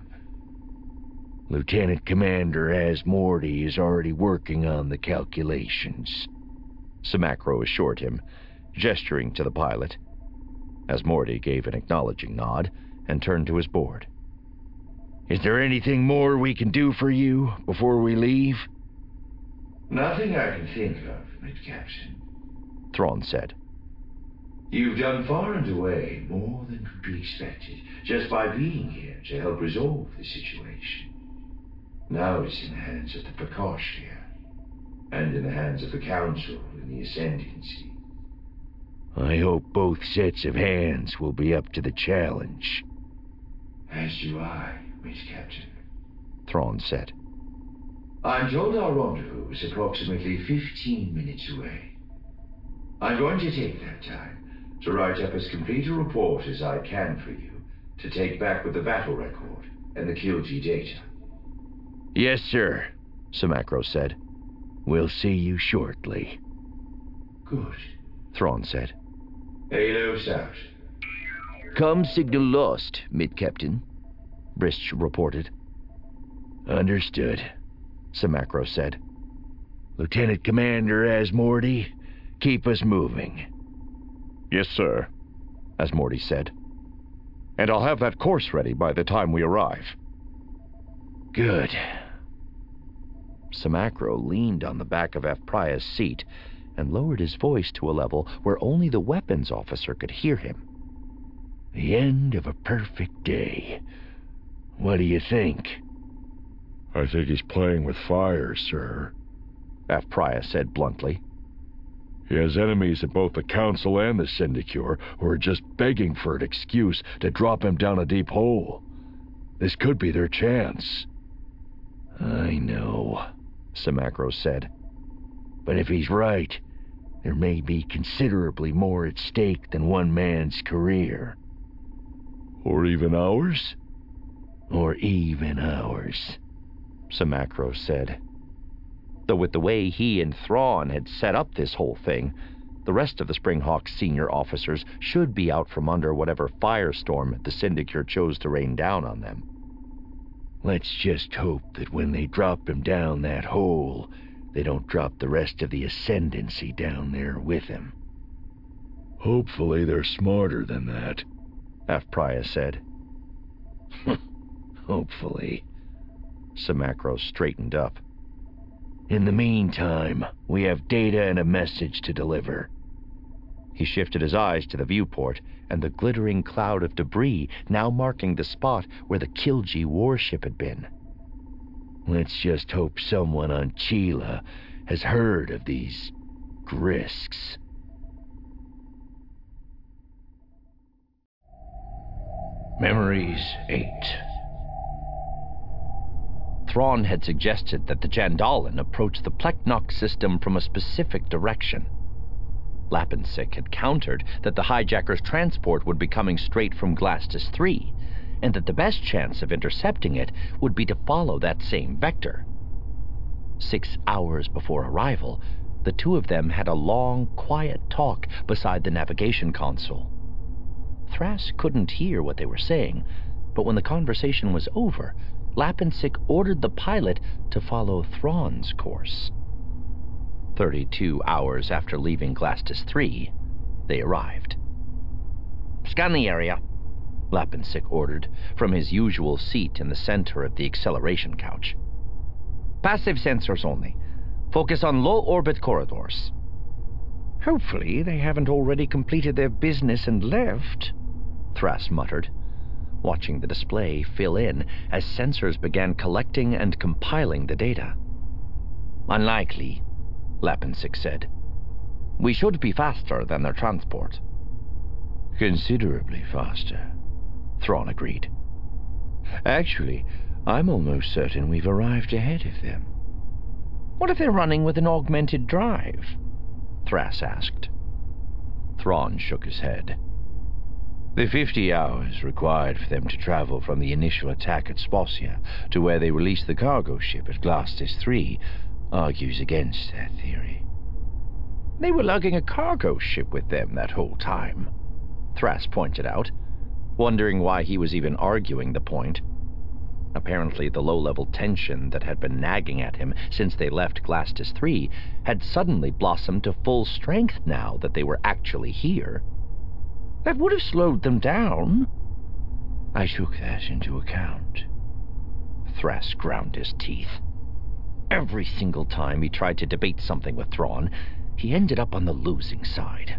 [SPEAKER 1] Lieutenant Commander Asmorty is already working on the calculations,
[SPEAKER 2] Samacro assured him, gesturing to the pilot. Asmorty gave an acknowledging nod and turned to his board.
[SPEAKER 1] Is there anything more we can do for you before we leave?
[SPEAKER 5] Nothing I can think of, Mid-Captain,
[SPEAKER 2] Thrawn said.
[SPEAKER 5] You've done far and away more than could be expected just by being here to help resolve the situation. Now it's in the hands of the Prakoshia, and in the hands of the Council and the Ascendancy.
[SPEAKER 1] I hope both sets of hands will be up to the challenge.
[SPEAKER 5] As do I, Mid-Captain,
[SPEAKER 2] Thrawn said.
[SPEAKER 5] I'm told our rendezvous is approximately 15 minutes away. I'm going to take that time to write up as complete a report as I can for you to take back with the battle record and the Kilji data.
[SPEAKER 1] Yes, sir, Samacro said. We'll see you shortly.
[SPEAKER 5] Good,
[SPEAKER 2] Thrawn said.
[SPEAKER 5] Halos out.
[SPEAKER 3] Com signal lost, Mid-Captain,
[SPEAKER 2] Brish reported.
[SPEAKER 1] Understood,
[SPEAKER 2] Samacro said.
[SPEAKER 1] Lieutenant Commander Asmorty, keep us moving.
[SPEAKER 4] Yes, sir,
[SPEAKER 2] Asmorty said.
[SPEAKER 4] And I'll have that course ready by the time we arrive.
[SPEAKER 1] Good.
[SPEAKER 2] Samacro leaned on the back of F. Priya's seat and lowered his voice to a level where only the weapons officer could hear him.
[SPEAKER 1] The end of a perfect day. What do you think?
[SPEAKER 4] I think he's playing with fire, sir,
[SPEAKER 2] Priya said bluntly.
[SPEAKER 4] He has enemies in both the Council and the Syndicure who are just begging for an excuse to drop him down a deep hole. This could be their chance.
[SPEAKER 1] I know, Samacro said. But if he's right, there may be considerably more at stake than one man's career.
[SPEAKER 4] Or even ours?
[SPEAKER 1] Or even ours,
[SPEAKER 2] Samacro said. Though with the way he and Thrawn had set up this whole thing, the rest of the Springhawk's senior officers should be out from under whatever firestorm the Syndicure chose to rain down on them.
[SPEAKER 1] Let's just hope that when they drop him down that hole, they don't drop the rest of the Ascendancy down there with him.
[SPEAKER 4] Hopefully they're smarter than that,
[SPEAKER 2] Priya said.
[SPEAKER 1] Hopefully.
[SPEAKER 2] Samacro straightened up.
[SPEAKER 1] In the meantime, we have data and a message to deliver.
[SPEAKER 2] He shifted his eyes to the viewport and the glittering cloud of debris now marking the spot where the Kilji warship had been.
[SPEAKER 1] Let's just hope someone on Chila has heard of these Grisks. Memories 8.
[SPEAKER 2] Thrawn had suggested that the Jandalin approach the Pleknox system from a specific direction. Lapinsick had countered that the hijacker's transport would be coming straight from Glastus 3, and that the best chance of intercepting it would be to follow that same vector. 6 hours before arrival, the two of them had a long, quiet talk beside the navigation console. Thras couldn't hear what they were saying, but when the conversation was over, Lapinsick ordered the pilot to follow Thrawn's course. 32 hours after leaving Glastus 3, they arrived. "Scan the area," Lapinsick ordered from his usual seat in the center of the acceleration couch. "Passive sensors only. Focus on low-orbit corridors." "Hopefully they haven't already completed their business and left," Thras muttered, watching the display fill in as sensors began collecting and compiling the data. "Unlikely," Lapinsick said. "We should be faster than their transport."
[SPEAKER 1] "Considerably faster," Thrawn agreed. "Actually, I'm almost certain we've arrived ahead of them."
[SPEAKER 3] "What if they're running with an augmented drive?"
[SPEAKER 2] Thras asked.
[SPEAKER 1] Thrawn shook his head. "The 50 hours required for them to travel from the initial attack at Sposia to where they released the cargo ship at Glastus 3 argues against that theory."
[SPEAKER 3] "They were lugging a cargo ship with them that whole time,"
[SPEAKER 2] Thras pointed out, wondering why he was even arguing the point. Apparently the low-level tension that had been nagging at him since they left Glastus 3 had suddenly blossomed to full strength now that they were actually here.
[SPEAKER 3] "That would have slowed them down."
[SPEAKER 1] "I took that into account."
[SPEAKER 2] Thras ground his teeth. Every single time he tried to debate something with Thrawn, he ended up on the losing side.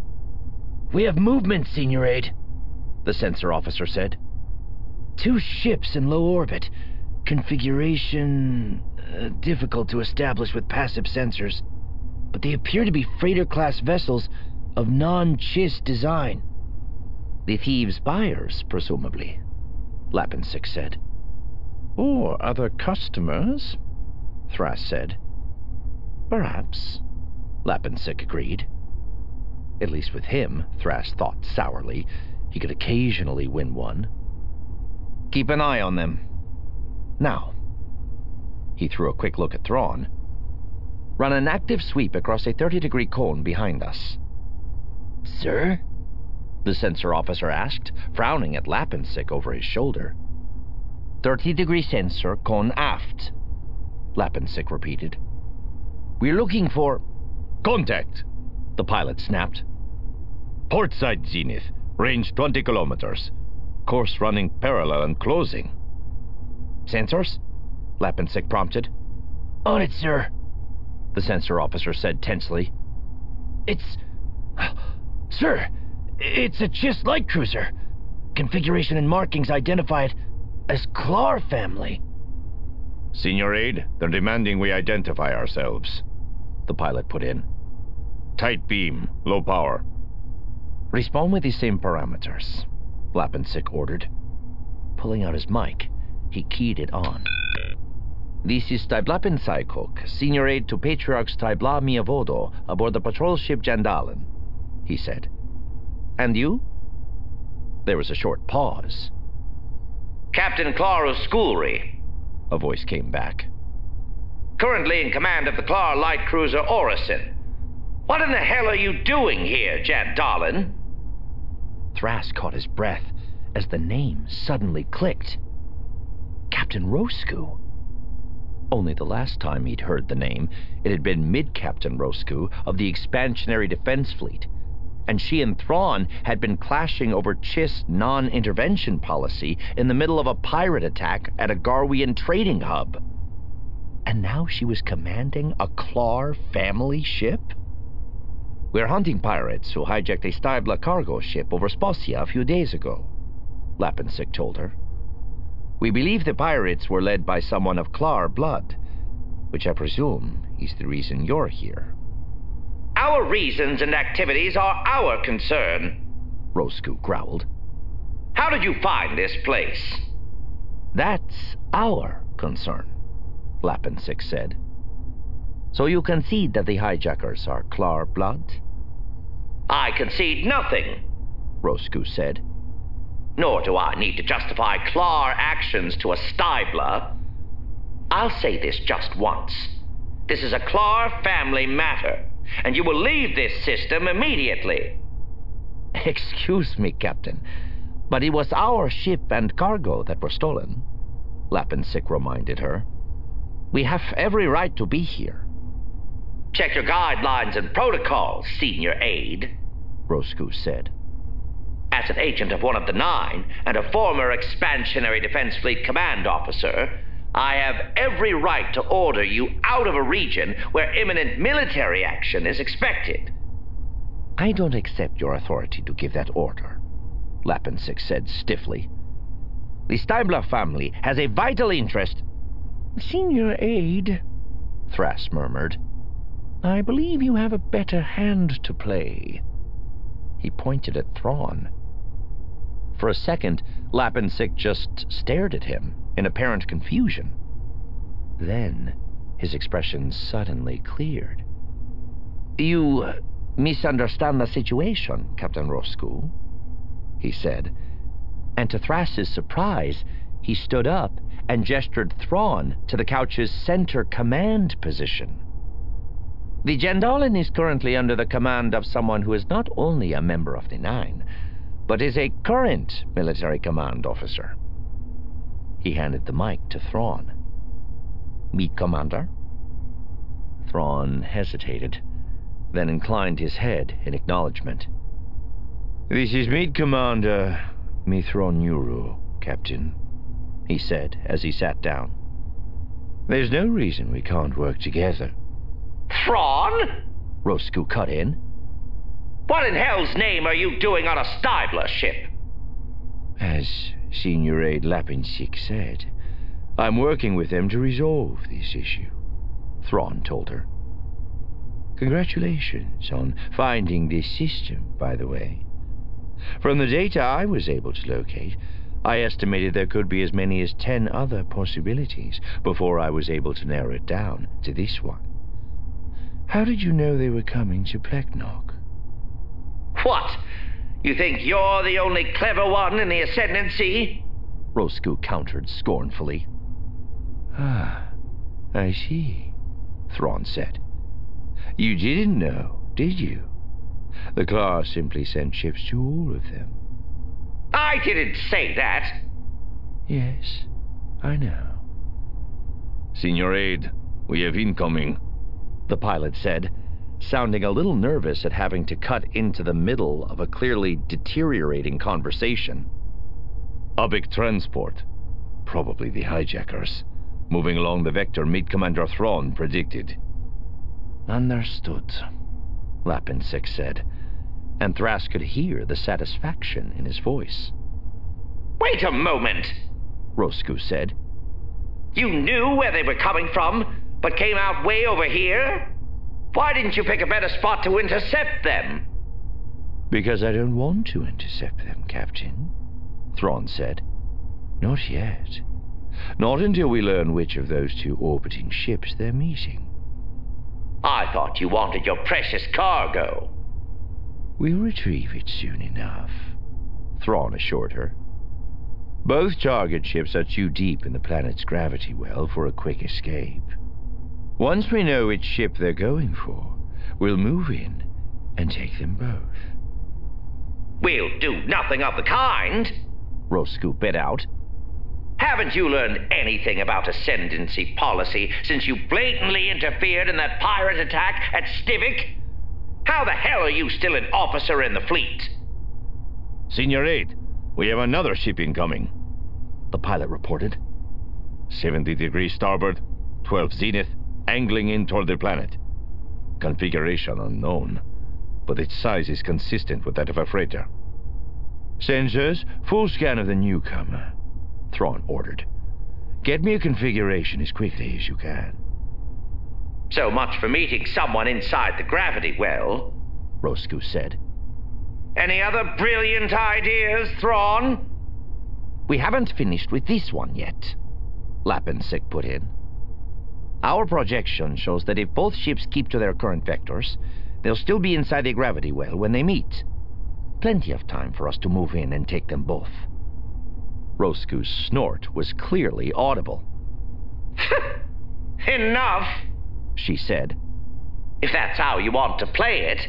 [SPEAKER 3] "We have movement, Senior Aide," the sensor officer said. "2 ships in low orbit. Configuration difficult to establish with passive sensors, but they appear to be freighter-class vessels of non-Chiss design."
[SPEAKER 2] "The thieves' buyers, presumably," Lapinsick said.
[SPEAKER 3] "Or other customers,"
[SPEAKER 2] Thras said.
[SPEAKER 3] "Perhaps,"
[SPEAKER 2] Lapinsick agreed. At least with him, Thras thought sourly, he could occasionally win one. "Keep an eye on them. Now," he threw a quick look at Thrawn, "run an active sweep across a 30-degree cone behind us."
[SPEAKER 3] "Sir?"
[SPEAKER 2] the sensor officer asked, frowning at Lapinsick over his shoulder. 30-degree sensor cone aft," Lapinsick repeated. "We're looking for—"
[SPEAKER 4] "Contact!"
[SPEAKER 2] the pilot snapped.
[SPEAKER 4] "Port side zenith, range 20 kilometers. Course running parallel and closing."
[SPEAKER 2] "Sensors?" Lapinsick prompted.
[SPEAKER 3] "On it, sir,"
[SPEAKER 2] the sensor officer said tensely.
[SPEAKER 3] It's... Sir, it's a Chiss light cruiser. Configuration and markings identified as Klar family.
[SPEAKER 4] Senior Aide, they're demanding we identify ourselves, the pilot put in. Tight beam, low power.
[SPEAKER 3] Respond with the same parameters, Lapinsick ordered. Pulling out his mic, he keyed it on. This is Tyblapin Psychok, Senior Aide to Patriarch Tybla Miavodo, aboard the patrol ship Jandalen, he said. And you? There was a short pause.
[SPEAKER 2] Captain Klar Osculri, a voice came back. Currently in command of the Klar light cruiser Orison. What in the hell are you doing here, Jandalen?
[SPEAKER 3] Thras caught his breath as the name suddenly clicked. Captain Roscu. Only the last time he'd heard the name, it had been Mid-Captain Roscu of the Expansionary Defense Fleet, and she and Thrawn had been clashing over Chiss non-intervention policy in the middle of a pirate attack at a Garwian trading hub. And now she was commanding a Klar family ship? We're hunting pirates who hijacked a Stybla cargo ship over Sposia a few days ago, Lapinsick told her. We believe the pirates were led by someone of Klar blood, which I presume is the reason you're here.
[SPEAKER 2] Our reasons and activities are our concern,
[SPEAKER 3] Roscu growled.
[SPEAKER 2] How did you find this place?
[SPEAKER 3] That's our concern, Lapinsick said. So you concede that the hijackers are Klar blood?
[SPEAKER 2] I concede nothing,
[SPEAKER 3] Roscu said.
[SPEAKER 2] Nor do I need to justify Klar actions to a Stybla. I'll say this just once. This is a Klar family matter, and you will leave this system immediately.
[SPEAKER 3] Excuse me, Captain, but it was our ship and cargo that were stolen, Lapinsick reminded her. We have every right to be here.
[SPEAKER 2] Check your guidelines and protocols, Senior Aide,
[SPEAKER 3] Roscu said.
[SPEAKER 2] As an agent of one of the Nine and a former Expansionary Defense Fleet command officer, I have every right to order you out of a region where imminent military action is expected.
[SPEAKER 3] I don't accept your authority to give that order, Lapinsick said stiffly. The Stybla family has a vital interest. Senior Aide, Thras murmured. I believe you have a better hand to play. He pointed at Thrawn. For a second, Lapinsick just stared at him in apparent confusion. Then, his expression suddenly cleared. You misunderstand the situation, Captain Roscu, he said. And to Thras's surprise, he stood up and gestured Thrawn to the couch's center command position. The Jandalen is currently under the command of someone who is not only a member of the Nine, but is a current military command officer. He handed the mic to Thrawn. Meet Commander? Thrawn hesitated, then inclined his head in acknowledgement. This is Meet Commander Mithron Nuru, Captain, he said as he sat down. There's no reason we can't work together.
[SPEAKER 2] Thrawn?
[SPEAKER 3] Roscu cut in.
[SPEAKER 2] What in hell's name are you doing on a Stybla ship?
[SPEAKER 3] As Senior Aide Lapinsick said, I'm working with them to resolve this issue, Thrawn told her. Congratulations on finding this system, by the way. From the data I was able to locate, I estimated there could be as many as 10 other possibilities before I was able to narrow it down to this one. How did you know they were coming to Pleknok?
[SPEAKER 2] What? You think you're the only clever one in the Ascendancy?
[SPEAKER 3] Roscu countered scornfully. Ah, I see, Thrawn said. You didn't know, did you? The Klar simply sent ships to all of them.
[SPEAKER 2] I didn't say that.
[SPEAKER 3] Yes, I know.
[SPEAKER 4] Senior Aide, we have incoming,
[SPEAKER 3] the pilot said, sounding a little nervous at having to cut into the middle of a clearly deteriorating conversation.
[SPEAKER 4] Ubik transport, probably the hijackers, moving along the vector Meet Commander Thrawn predicted.
[SPEAKER 3] Understood, Lapinsick said, and Thras could hear the satisfaction in his voice.
[SPEAKER 2] Wait a moment,
[SPEAKER 3] Roscoe said.
[SPEAKER 2] You knew where they were coming from, but came out way over here? Why didn't you pick a better spot to intercept them?
[SPEAKER 3] Because I don't want to intercept them, Captain, Thrawn said. Not yet. Not until we learn which of those two orbiting ships they're meeting.
[SPEAKER 2] I thought you wanted your precious cargo.
[SPEAKER 3] We'll retrieve it soon enough, Thrawn assured her. Both target ships are too deep in the planet's gravity well for a quick escape. Once we know which ship they're going for, we'll move in and take them both.
[SPEAKER 2] We'll do nothing of the kind,
[SPEAKER 3] Roscoe bit out.
[SPEAKER 2] Haven't you learned anything about ascendancy policy since you blatantly interfered in that pirate attack at Stivik? How the hell are you still an officer in the fleet?
[SPEAKER 4] Senior 8, we have another ship incoming, the pilot reported. 70 degrees starboard, 12 zenith, angling in toward the planet. Configuration unknown, but its size is consistent with that of a freighter.
[SPEAKER 3] Sensors, full scan of the newcomer, Thrawn ordered. Get me a configuration as quickly as you can.
[SPEAKER 2] So much for meeting someone inside the gravity well,
[SPEAKER 3] Roscoe said.
[SPEAKER 2] Any other brilliant ideas, Thrawn?
[SPEAKER 3] We haven't finished with this one yet, Lapinsick put in. Our projection shows that if both ships keep to their current vectors, they'll still be inside the gravity well when they meet. Plenty of time for us to move in and take them both. Roscoe's snort was clearly audible.
[SPEAKER 2] Enough,
[SPEAKER 3] she said.
[SPEAKER 2] If that's how you want to play it.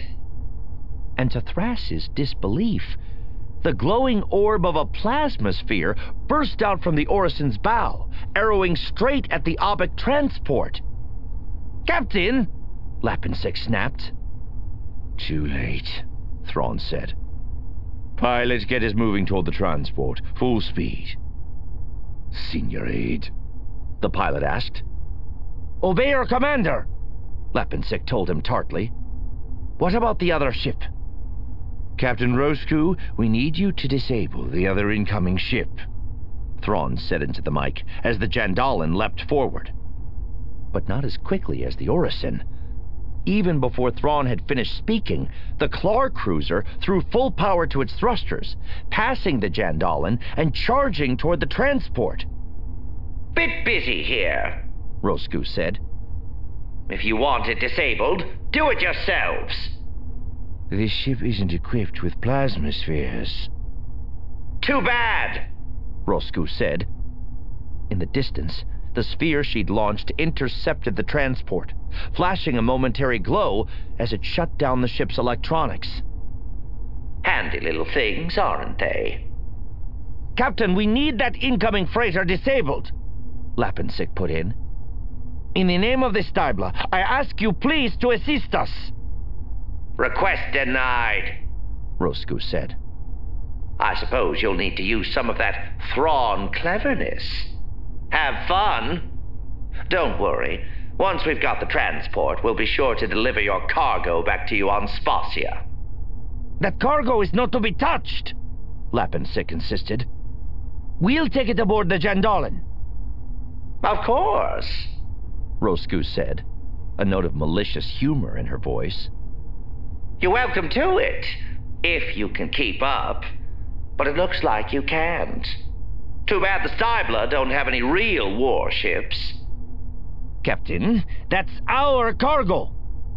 [SPEAKER 3] And to Thras's disbelief, the glowing orb of a plasma sphere burst out from the Orison's bow, arrowing straight at the Obic transport. Captain, Lapinsick snapped. Too late, Thrawn said. Pilot, get us moving toward the transport. Full speed.
[SPEAKER 4] Senior 8,
[SPEAKER 3] the pilot asked. Obey your commander, Lapinsick told him tartly. What about the other ship? Captain Roscoe, we need you to disable the other incoming ship, Thrawn said into the mic as the Jandalin leapt forward. But not as quickly as the Orison. Even before Thrawn had finished speaking, the Klar cruiser threw full power to its thrusters, passing the Jandalin and charging toward the transport.
[SPEAKER 2] Bit busy here,
[SPEAKER 3] Roscoe said.
[SPEAKER 2] If you want it disabled, do it yourselves.
[SPEAKER 3] This ship isn't equipped with plasma spheres.
[SPEAKER 2] Too bad,
[SPEAKER 3] Roscoe said. In the distance, the sphere she'd launched intercepted the transport, flashing a momentary glow as it shut down the ship's electronics.
[SPEAKER 2] Handy little things, aren't they?
[SPEAKER 3] Captain, we need that incoming freighter disabled, Lapinsick put in. In the name of the Stibla, I ask you please to assist us.
[SPEAKER 2] Request denied,
[SPEAKER 3] Roscoe said.
[SPEAKER 2] I suppose you'll need to use some of that Thrawn cleverness. Have fun. Don't worry. Once we've got the transport, we'll be sure to deliver your cargo back to you on Spacia.
[SPEAKER 3] That cargo is not to be touched, Lapinsick insisted. We'll take it aboard the Jandalin.
[SPEAKER 2] Of course,
[SPEAKER 3] Roscoe said, a note of malicious humor in her voice.
[SPEAKER 2] You're welcome to it, if you can keep up. But it looks like you can't. Too bad the Stibla don't have any real warships.
[SPEAKER 3] Captain, that's our cargo.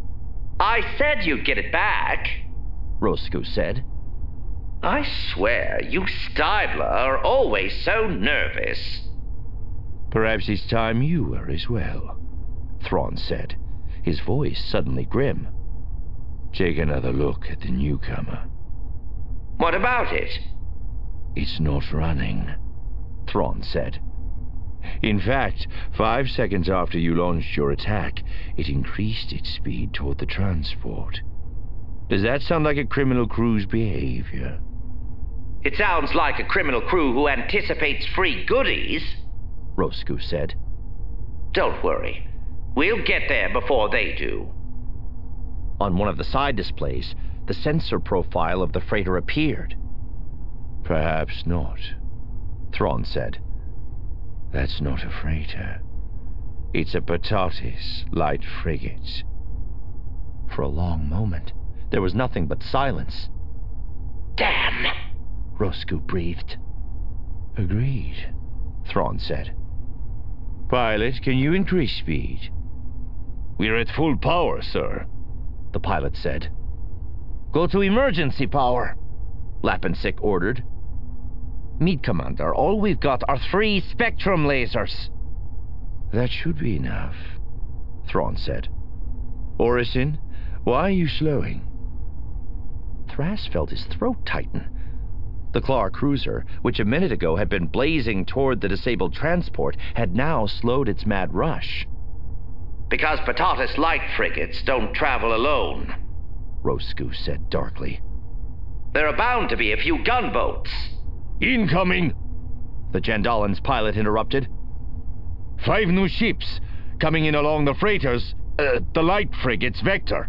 [SPEAKER 2] I said you'd get it back,
[SPEAKER 3] Roscoe said.
[SPEAKER 2] I swear, you Stibla are always so nervous.
[SPEAKER 3] Perhaps it's time you were as well, Thrawn said, his voice suddenly grim. Take another look at the newcomer.
[SPEAKER 2] What about it?
[SPEAKER 3] It's not running, Thrawn said. In fact, 5 seconds after you launched your attack, it increased its speed toward the transport. Does that sound like a criminal crew's behavior?
[SPEAKER 2] It sounds like a criminal crew who anticipates free goodies,
[SPEAKER 3] Roscoe said.
[SPEAKER 2] Don't worry. We'll get there before they do.
[SPEAKER 3] On one of the side displays, the sensor profile of the freighter appeared.
[SPEAKER 1] Perhaps not, Thrawn said. That's not a freighter. It's a Patatis light frigate.
[SPEAKER 3] For a long moment, there was nothing but silence. "Damn!" Roscoe breathed.
[SPEAKER 1] Agreed, Thrawn said. Pilot, can you increase speed?
[SPEAKER 4] We're at full power, sir,
[SPEAKER 3] the pilot said. "Go to emergency power," Lapinsick ordered. "Meet, Commander. All we've got are 3 spectrum lasers."
[SPEAKER 1] That should be enough, Thrawn said. Orison, why are you slowing?
[SPEAKER 3] Thras felt his throat tighten. The Klar cruiser, which a minute ago had been blazing toward the disabled transport, had now slowed its mad rush.
[SPEAKER 2] "Because Patatis light frigates don't travel alone,"
[SPEAKER 3] Roscoe said darkly.
[SPEAKER 2] "There are bound to be a few gunboats."
[SPEAKER 4] Incoming!
[SPEAKER 3] The Jandalan's pilot interrupted.
[SPEAKER 4] 5 new ships coming in along the freighters, the light frigate's vector.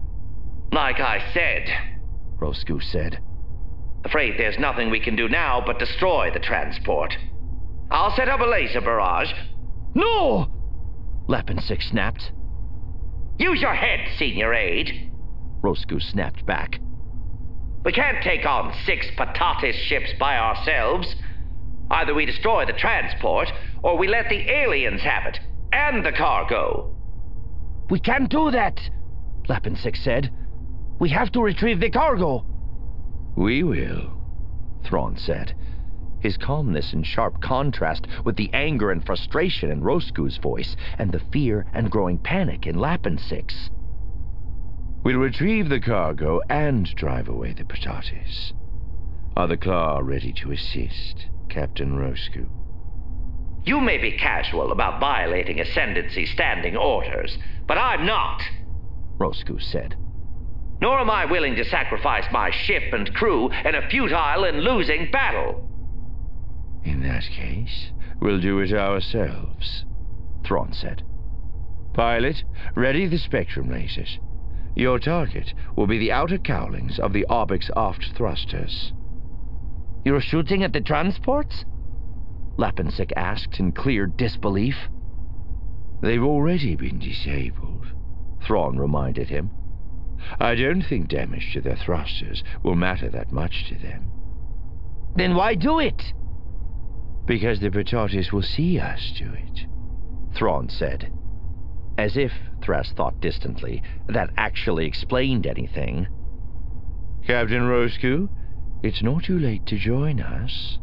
[SPEAKER 2] "Like I said,"
[SPEAKER 3] Roscoe said.
[SPEAKER 2] "Afraid there's nothing we can do now but destroy the transport. I'll set up a laser barrage."
[SPEAKER 3] "No!" Lapinsick snapped.
[SPEAKER 2] "Use your head, Senior Aide,"
[SPEAKER 3] Roscoe snapped back.
[SPEAKER 2] "We can't take on 6 Patatis ships by ourselves. Either we destroy the transport, or we let the aliens have it, and the cargo."
[SPEAKER 3] "We can't do that," Lapinsick said. "We have to retrieve the cargo."
[SPEAKER 1] "We will,"
[SPEAKER 3] Thrawn said, his calmness in sharp contrast with the anger and frustration in Roscoe's voice and the fear and growing panic in Lapinsick's.
[SPEAKER 1] "We'll retrieve the cargo and drive away the Patatis. Are the Klar ready to assist, Captain Roscoe?"
[SPEAKER 2] "You may be casual about violating Ascendancy standing orders, but I'm not,"
[SPEAKER 3] Roscoe said.
[SPEAKER 2] "Nor am I willing to sacrifice my ship and crew in a futile and losing battle."
[SPEAKER 1] "In that case, we'll do it ourselves," Thrawn said. "Pilot, ready the spectrum lasers. Your target will be the outer cowlings of the Orbix aft thrusters."
[SPEAKER 3] "You're shooting at the transports?" Lapinsick asked in clear disbelief.
[SPEAKER 1] "They've already been disabled," Thrawn reminded him. "I don't think damage to their thrusters will matter that much to them."
[SPEAKER 3] "Then why do it?"
[SPEAKER 1] "Because the Patatis will see us do it," Thrawn said.
[SPEAKER 3] As if, Thras thought distantly, that actually explained anything.
[SPEAKER 1] "Captain Roscoe, it's not too late to join us."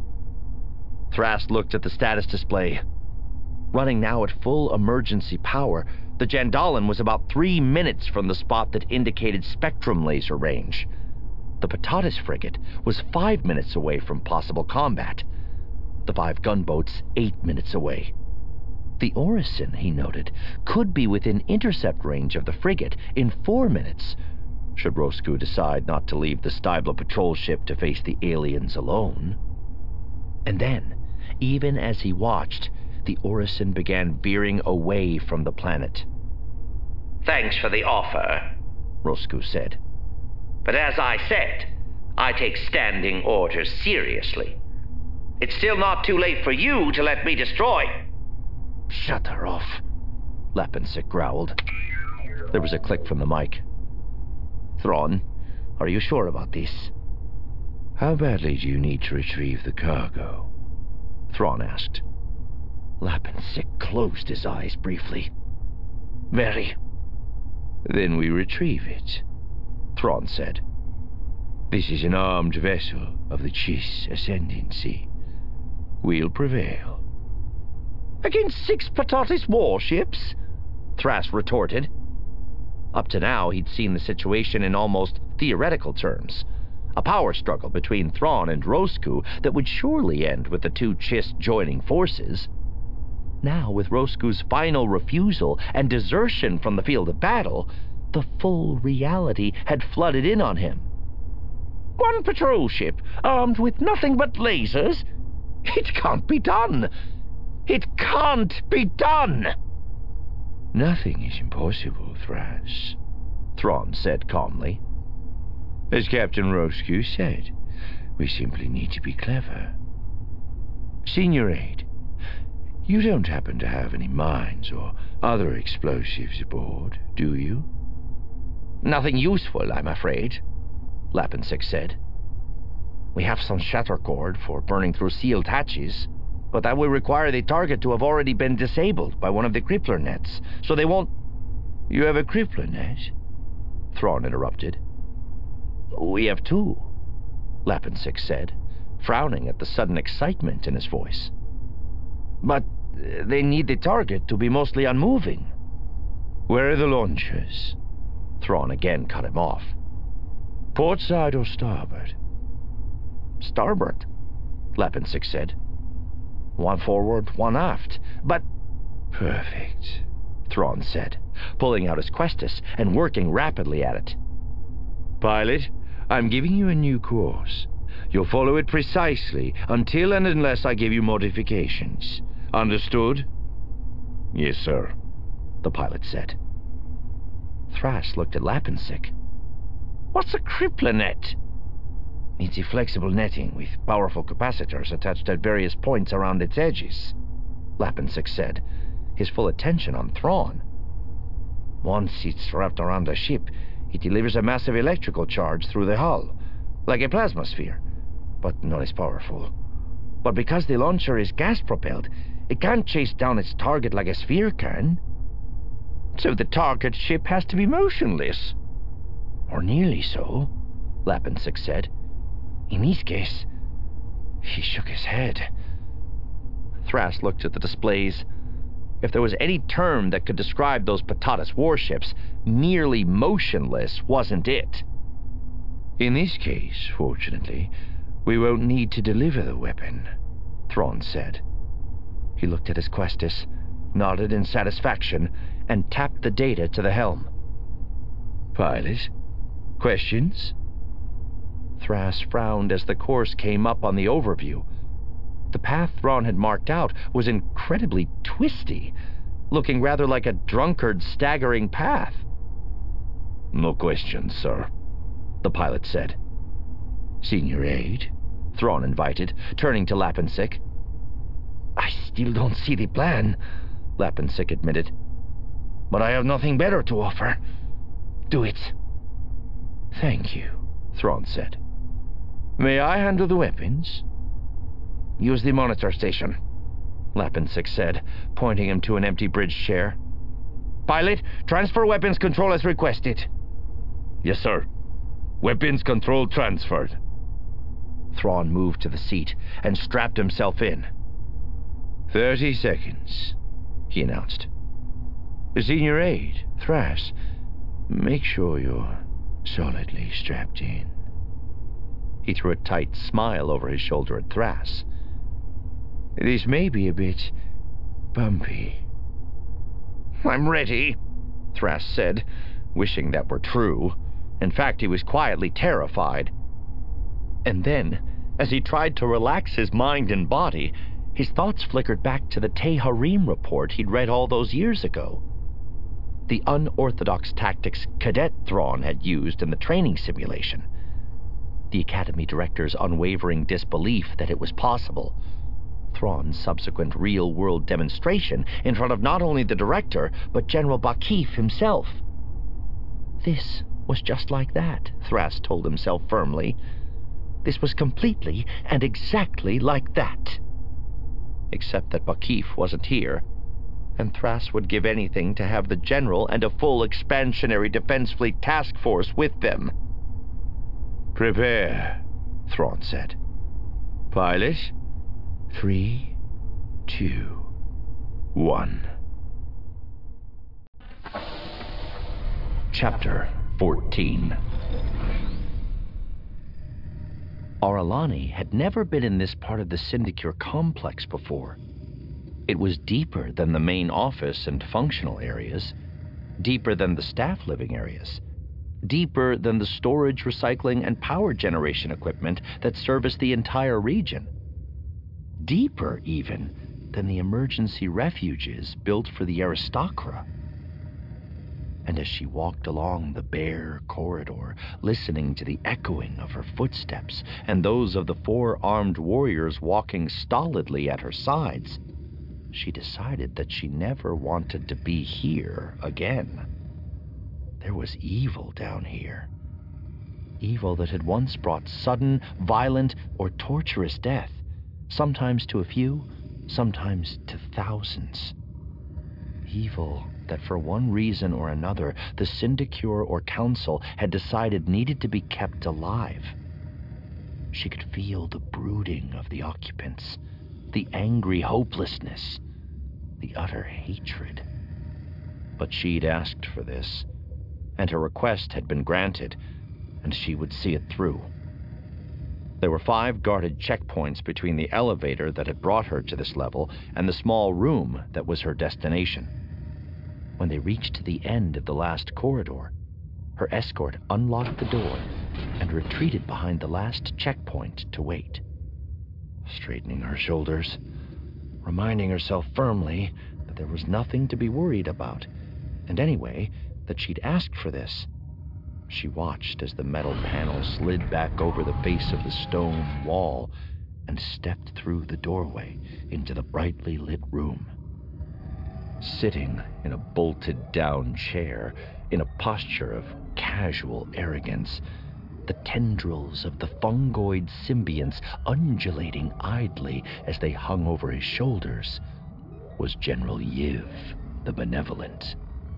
[SPEAKER 3] Thras looked at the status display. Running now at full emergency power, the Jandalan was about 3 minutes from the spot that indicated spectrum laser range. The Patatis frigate was 5 minutes away from possible combat. The 5 gunboats 8 minutes away. The Orison, he noted, could be within intercept range of the frigate in 4 minutes, should Roscoe decide not to leave the Stybla patrol ship to face the aliens alone. And then, even as he watched, the Orison began veering away from the planet.
[SPEAKER 2] "Thanks for the offer,"
[SPEAKER 3] Roscoe said.
[SPEAKER 2] "But as I said, I take standing orders seriously. It's still not too late for you to let me destroy."
[SPEAKER 3] "Shut her off," Lapinsick growled. There was a click from the mic. "Thrawn, are you sure about this?"
[SPEAKER 1] "How badly do you need to retrieve the cargo?"
[SPEAKER 3] Thrawn asked. Lapinsick closed his eyes briefly. "Very."
[SPEAKER 1] "Then we retrieve it," Thrawn said. "This is an armed vessel of the Chiss Ascendancy. We'll prevail."
[SPEAKER 3] "Against 6 Patatis warships?" Thras retorted. Up to now, he'd seen the situation in almost theoretical terms. A power struggle between Thrawn and Roscoe that would surely end with the 2 Chiss joining forces. Now, with Roscoe's final refusal and desertion from the field of battle, the full reality had flooded in on him. 1 patrol ship, armed with nothing but lasers? It can't be done! It can't be done!
[SPEAKER 1] "Nothing is impossible, Thras,"
[SPEAKER 3] Thrawn said calmly.
[SPEAKER 1] As Captain Roscu said, we simply need to be clever. Senior Aide, you don't happen to have any mines or other explosives aboard, do you?
[SPEAKER 3] Nothing useful, I'm afraid, Lapinsick said. We have some shatter cord for burning through sealed hatches, but that will require the target to have already been disabled by one of the crippler nets, so they won't...
[SPEAKER 1] You have a crippler net?
[SPEAKER 3] Thrawn interrupted. We have two, Lapinsick said, frowning at the sudden excitement in his voice. But they need the target to be mostly unmoving.
[SPEAKER 1] Where are the launchers?
[SPEAKER 3] Thrawn again cut him off.
[SPEAKER 1] Port side or starboard?
[SPEAKER 3] Starboard, Lapinsick said. One forward, one aft, but...
[SPEAKER 1] Perfect,
[SPEAKER 3] Thrawn said, pulling out his Questus and working rapidly at it.
[SPEAKER 1] Pilot, I'm giving you a new course. You'll follow it precisely until and unless I give you modifications. Understood?
[SPEAKER 4] Yes, sir,
[SPEAKER 3] the pilot said. Thras looked at Lapinsick. What's a crippler net? It's a flexible netting with powerful capacitors attached at various points around its edges, Lapinsick said, his full attention on Thrawn. Once it's wrapped around the ship, it delivers a massive electrical charge through the hull, like a plasma sphere, but not as powerful. But because the launcher is gas-propelled, it can't chase down its target like a sphere can. So the target ship has to be motionless. Or nearly so, Lapinsick said. In this case, he shook his head. Thras looked at the displays. If there was any term that could describe those Patatas warships, nearly motionless wasn't it.
[SPEAKER 1] In this case, fortunately, we won't need to deliver the weapon, Thrawn said.
[SPEAKER 3] He looked at his Questus, nodded in satisfaction, and tapped the data to the helm.
[SPEAKER 1] Pilot, questions?
[SPEAKER 3] Thras frowned as the course came up on the overview. The path Thrawn had marked out was incredibly twisty, looking rather like a drunkard's staggering path.
[SPEAKER 4] No questions, sir,
[SPEAKER 3] the pilot said.
[SPEAKER 1] Senior Aide,
[SPEAKER 3] Thrawn invited, turning to Lapinsick. I still don't see the plan, Lapinsick admitted. But I have nothing better to offer. Do it.
[SPEAKER 1] Thank you, Thrawn said. May I handle the weapons?
[SPEAKER 3] Use the monitor station, Lapinsick said, pointing him to an empty bridge chair. Pilot, transfer weapons control as requested.
[SPEAKER 4] Yes, sir. Weapons control transferred.
[SPEAKER 3] Thrawn moved to the seat and strapped himself in.
[SPEAKER 1] 30 seconds, he announced. Senior Aide, Thras, make sure you're solidly strapped in.
[SPEAKER 3] He threw a tight smile over his shoulder at Thras.
[SPEAKER 1] This may be a bit bumpy.
[SPEAKER 3] I'm ready, Thras said, wishing that were true. In fact, he was quietly terrified. And then, as he tried to relax his mind and body, his thoughts flickered back to the Teharim report he'd read all those years ago. The unorthodox tactics Cadet Thrawn had used in the training simulation. The Academy Director's unwavering disbelief that it was possible. Thrawn's subsequent real-world demonstration in front of not only the Director, but General Bakif himself. This was just like that, Thras told himself firmly. This was completely and exactly like that. Except that Bakif wasn't here, and Thras would give anything to have the General and a full expansionary Defense Fleet task force with them.
[SPEAKER 1] Prepare, Thrawn said. Pilot, 3, 2, 1.
[SPEAKER 3] Chapter 14. Orolani had never been in this part of the Syndicure complex before. It was deeper than the main office and functional areas, deeper than the staff living areas, deeper than the storage, recycling, and power generation equipment that serviced the entire region. Deeper, even, than the emergency refuges built for the Aristocra. And as she walked along the bare corridor, listening to the echoing of her footsteps and those of the 4 armed warriors walking stolidly at her sides, she decided that she never wanted to be here again. There was evil down here. Evil that had once brought sudden, violent, or torturous death, sometimes to a few, sometimes to thousands. Evil that for one reason or another the Syndicure or Council had decided needed to be kept alive. She could feel the brooding of the occupants, the angry hopelessness, the utter hatred. But she'd asked for this, and her request had been granted, and she would see it through. There were 5 guarded checkpoints between the elevator that had brought her to this level and the small room that was her destination. When they reached the end of the last corridor, her escort unlocked the door and retreated behind the last checkpoint to wait. Straightening her shoulders, reminding herself firmly that there was nothing to be worried about, and anyway, that she'd asked for this, she watched as the metal panel slid back over the face of the stone wall and stepped through the doorway into the brightly lit room. Sitting in a bolted-down chair, in a posture of casual arrogance, the tendrils of the fungoid symbionts undulating idly as they hung over his shoulders, was General Yiv, the Benevolent.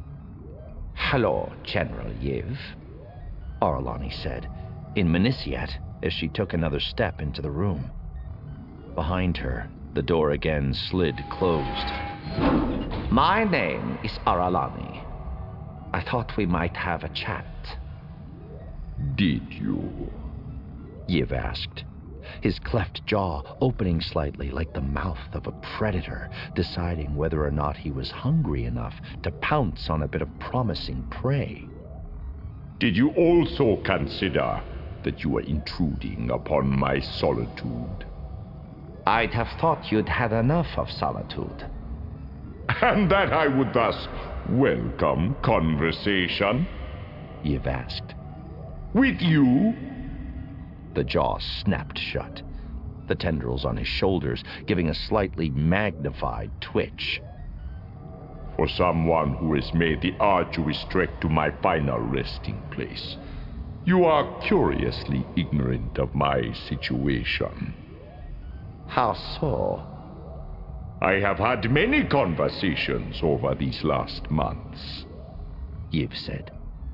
[SPEAKER 3] "Hello, General Yiv," Aralani said, in Menisiat, as she took another step into the room. Behind her, the door again slid closed. "My name is Aralani. I thought we might have a chat."
[SPEAKER 6] "Did you?"
[SPEAKER 3] Yiv asked, his cleft jaw opening slightly like the mouth of a predator, deciding whether or not he was hungry enough to pounce on a bit of promising prey.
[SPEAKER 6] "Did you also consider that you were intruding upon my solitude?"
[SPEAKER 3] "I'd have thought you'd had enough of solitude."
[SPEAKER 6] "And that I would thus welcome conversation?"
[SPEAKER 3] Yiv asked.
[SPEAKER 6] "With you?"
[SPEAKER 3] The jaw snapped shut, the tendrils on his shoulders giving a slightly magnified twitch.
[SPEAKER 6] "For someone who has made the arduous trek to my final resting place, you are curiously ignorant of my situation."
[SPEAKER 3] "How so?"
[SPEAKER 6] "I have had many conversations over these last months,"
[SPEAKER 3] Yiv said.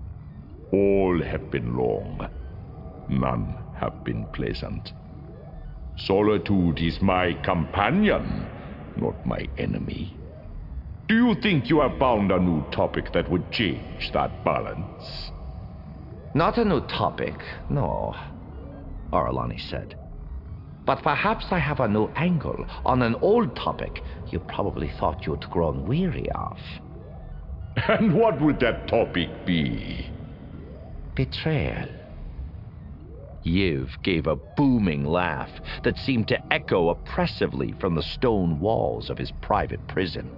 [SPEAKER 6] "All have been long. None have been pleasant. Solitude is my companion, not my enemy. Do you think you have found a new topic that would change that balance?"
[SPEAKER 3] "Not a new topic, no," Aralani said. "But perhaps I have a new angle on an old topic you probably thought you'd grown weary of."
[SPEAKER 6] "And what would that topic be?"
[SPEAKER 3] "Betrayal." Yiv gave a booming laugh that seemed to echo oppressively from the stone walls of his private prison.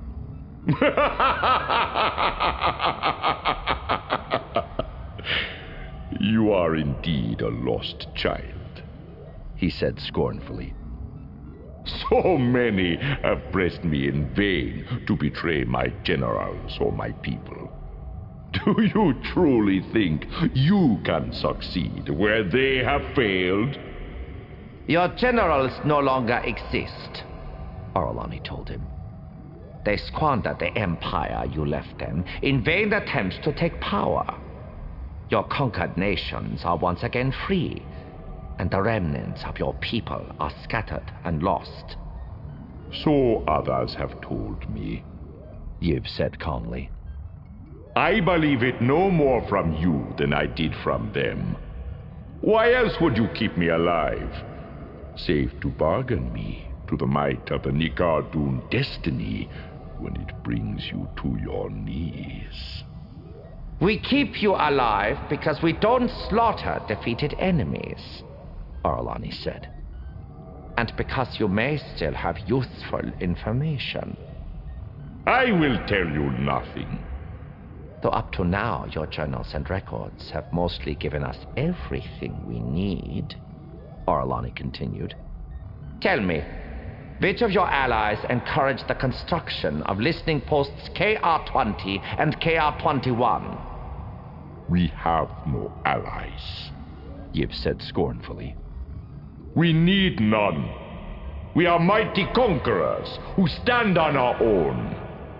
[SPEAKER 6] "You are indeed a lost child,"
[SPEAKER 3] he said scornfully.
[SPEAKER 6] "So many have pressed me in vain to betray my generals or my people. Do you truly think you can succeed where they have failed?"
[SPEAKER 3] "Your generals no longer exist," Aralani told him. "They squandered the empire you left them in vain attempts to take power. Your conquered nations are once again free, and the remnants of your people are scattered and lost."
[SPEAKER 6] "So others have told me,"
[SPEAKER 3] Yiv said calmly.
[SPEAKER 6] "I believe it no more from you than I did from them. Why else would you keep me alive, save to bargain me to the might of the Nikardun destiny when it brings you to your knees?"
[SPEAKER 3] "We keep you alive because we don't slaughter defeated enemies," Aralani said. "And because you may still have useful information."
[SPEAKER 6] "I will tell you nothing."
[SPEAKER 3] Though up to now, your journals and records have mostly given us everything we need, Orlani continued. Tell me, which of your allies encouraged the construction of listening posts KR-20 and KR-21?
[SPEAKER 6] We have no allies,
[SPEAKER 2] Yiv said scornfully.
[SPEAKER 6] We need none. We are mighty conquerors who stand on our own.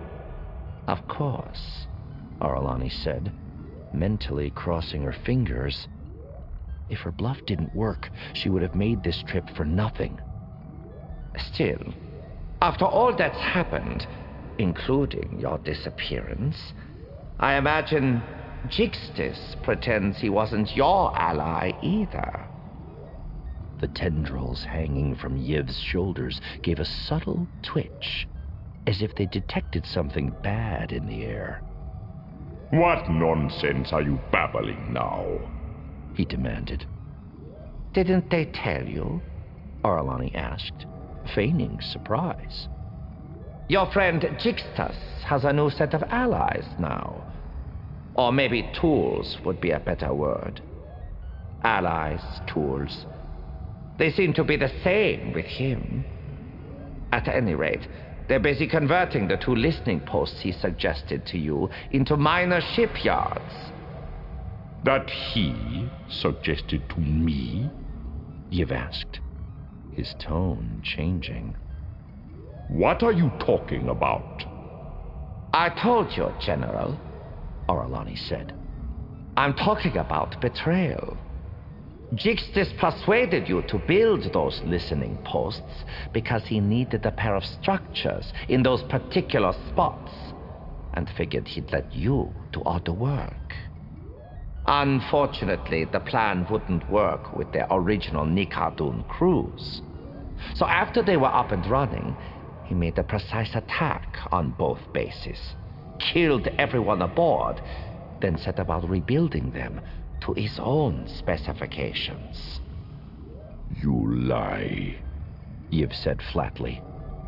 [SPEAKER 3] Of course, Orlani said, mentally crossing her fingers. If her bluff didn't work, she would have made this trip for nothing. Still, after all that's happened, including your disappearance, I imagine Jixtis pretends he wasn't your ally either.
[SPEAKER 2] The tendrils hanging from Yiv's shoulders gave a subtle twitch, as if they detected something bad in the air.
[SPEAKER 6] What nonsense are you babbling now?
[SPEAKER 2] He demanded.
[SPEAKER 3] Didn't they tell you?
[SPEAKER 2] Orlani asked, feigning surprise.
[SPEAKER 3] Your friend Jixtus has a new set of allies now. Or maybe tools would be a better word. Allies, tools. They seem to be the same with him. At any rate, they're busy converting the 2 listening posts he suggested to you into minor shipyards.
[SPEAKER 6] That he suggested to me?
[SPEAKER 2] Yiv asked, his tone changing.
[SPEAKER 6] What are you talking about?
[SPEAKER 3] I told you, General,
[SPEAKER 2] Orlani said.
[SPEAKER 3] I'm talking about betrayal. Jixtis persuaded you to build those listening posts because he needed a pair of structures in those particular spots and figured he'd let you do all the work. Unfortunately, the plan wouldn't work with their original Nikardun crews. So after they were up and running, he made a precise attack on both bases, killed everyone aboard, then set about rebuilding them to his own specifications.
[SPEAKER 6] You lie,
[SPEAKER 2] Yiv said flatly.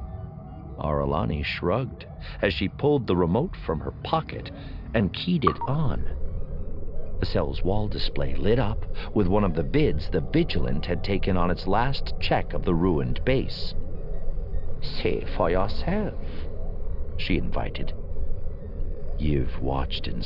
[SPEAKER 2] Orlani shrugged as she pulled the remote from her pocket and keyed it on. The cell's wall display lit up with one of the bids the Vigilant had taken on its last check of the ruined base.
[SPEAKER 3] See for yourself,
[SPEAKER 2] she invited. Yiv watched in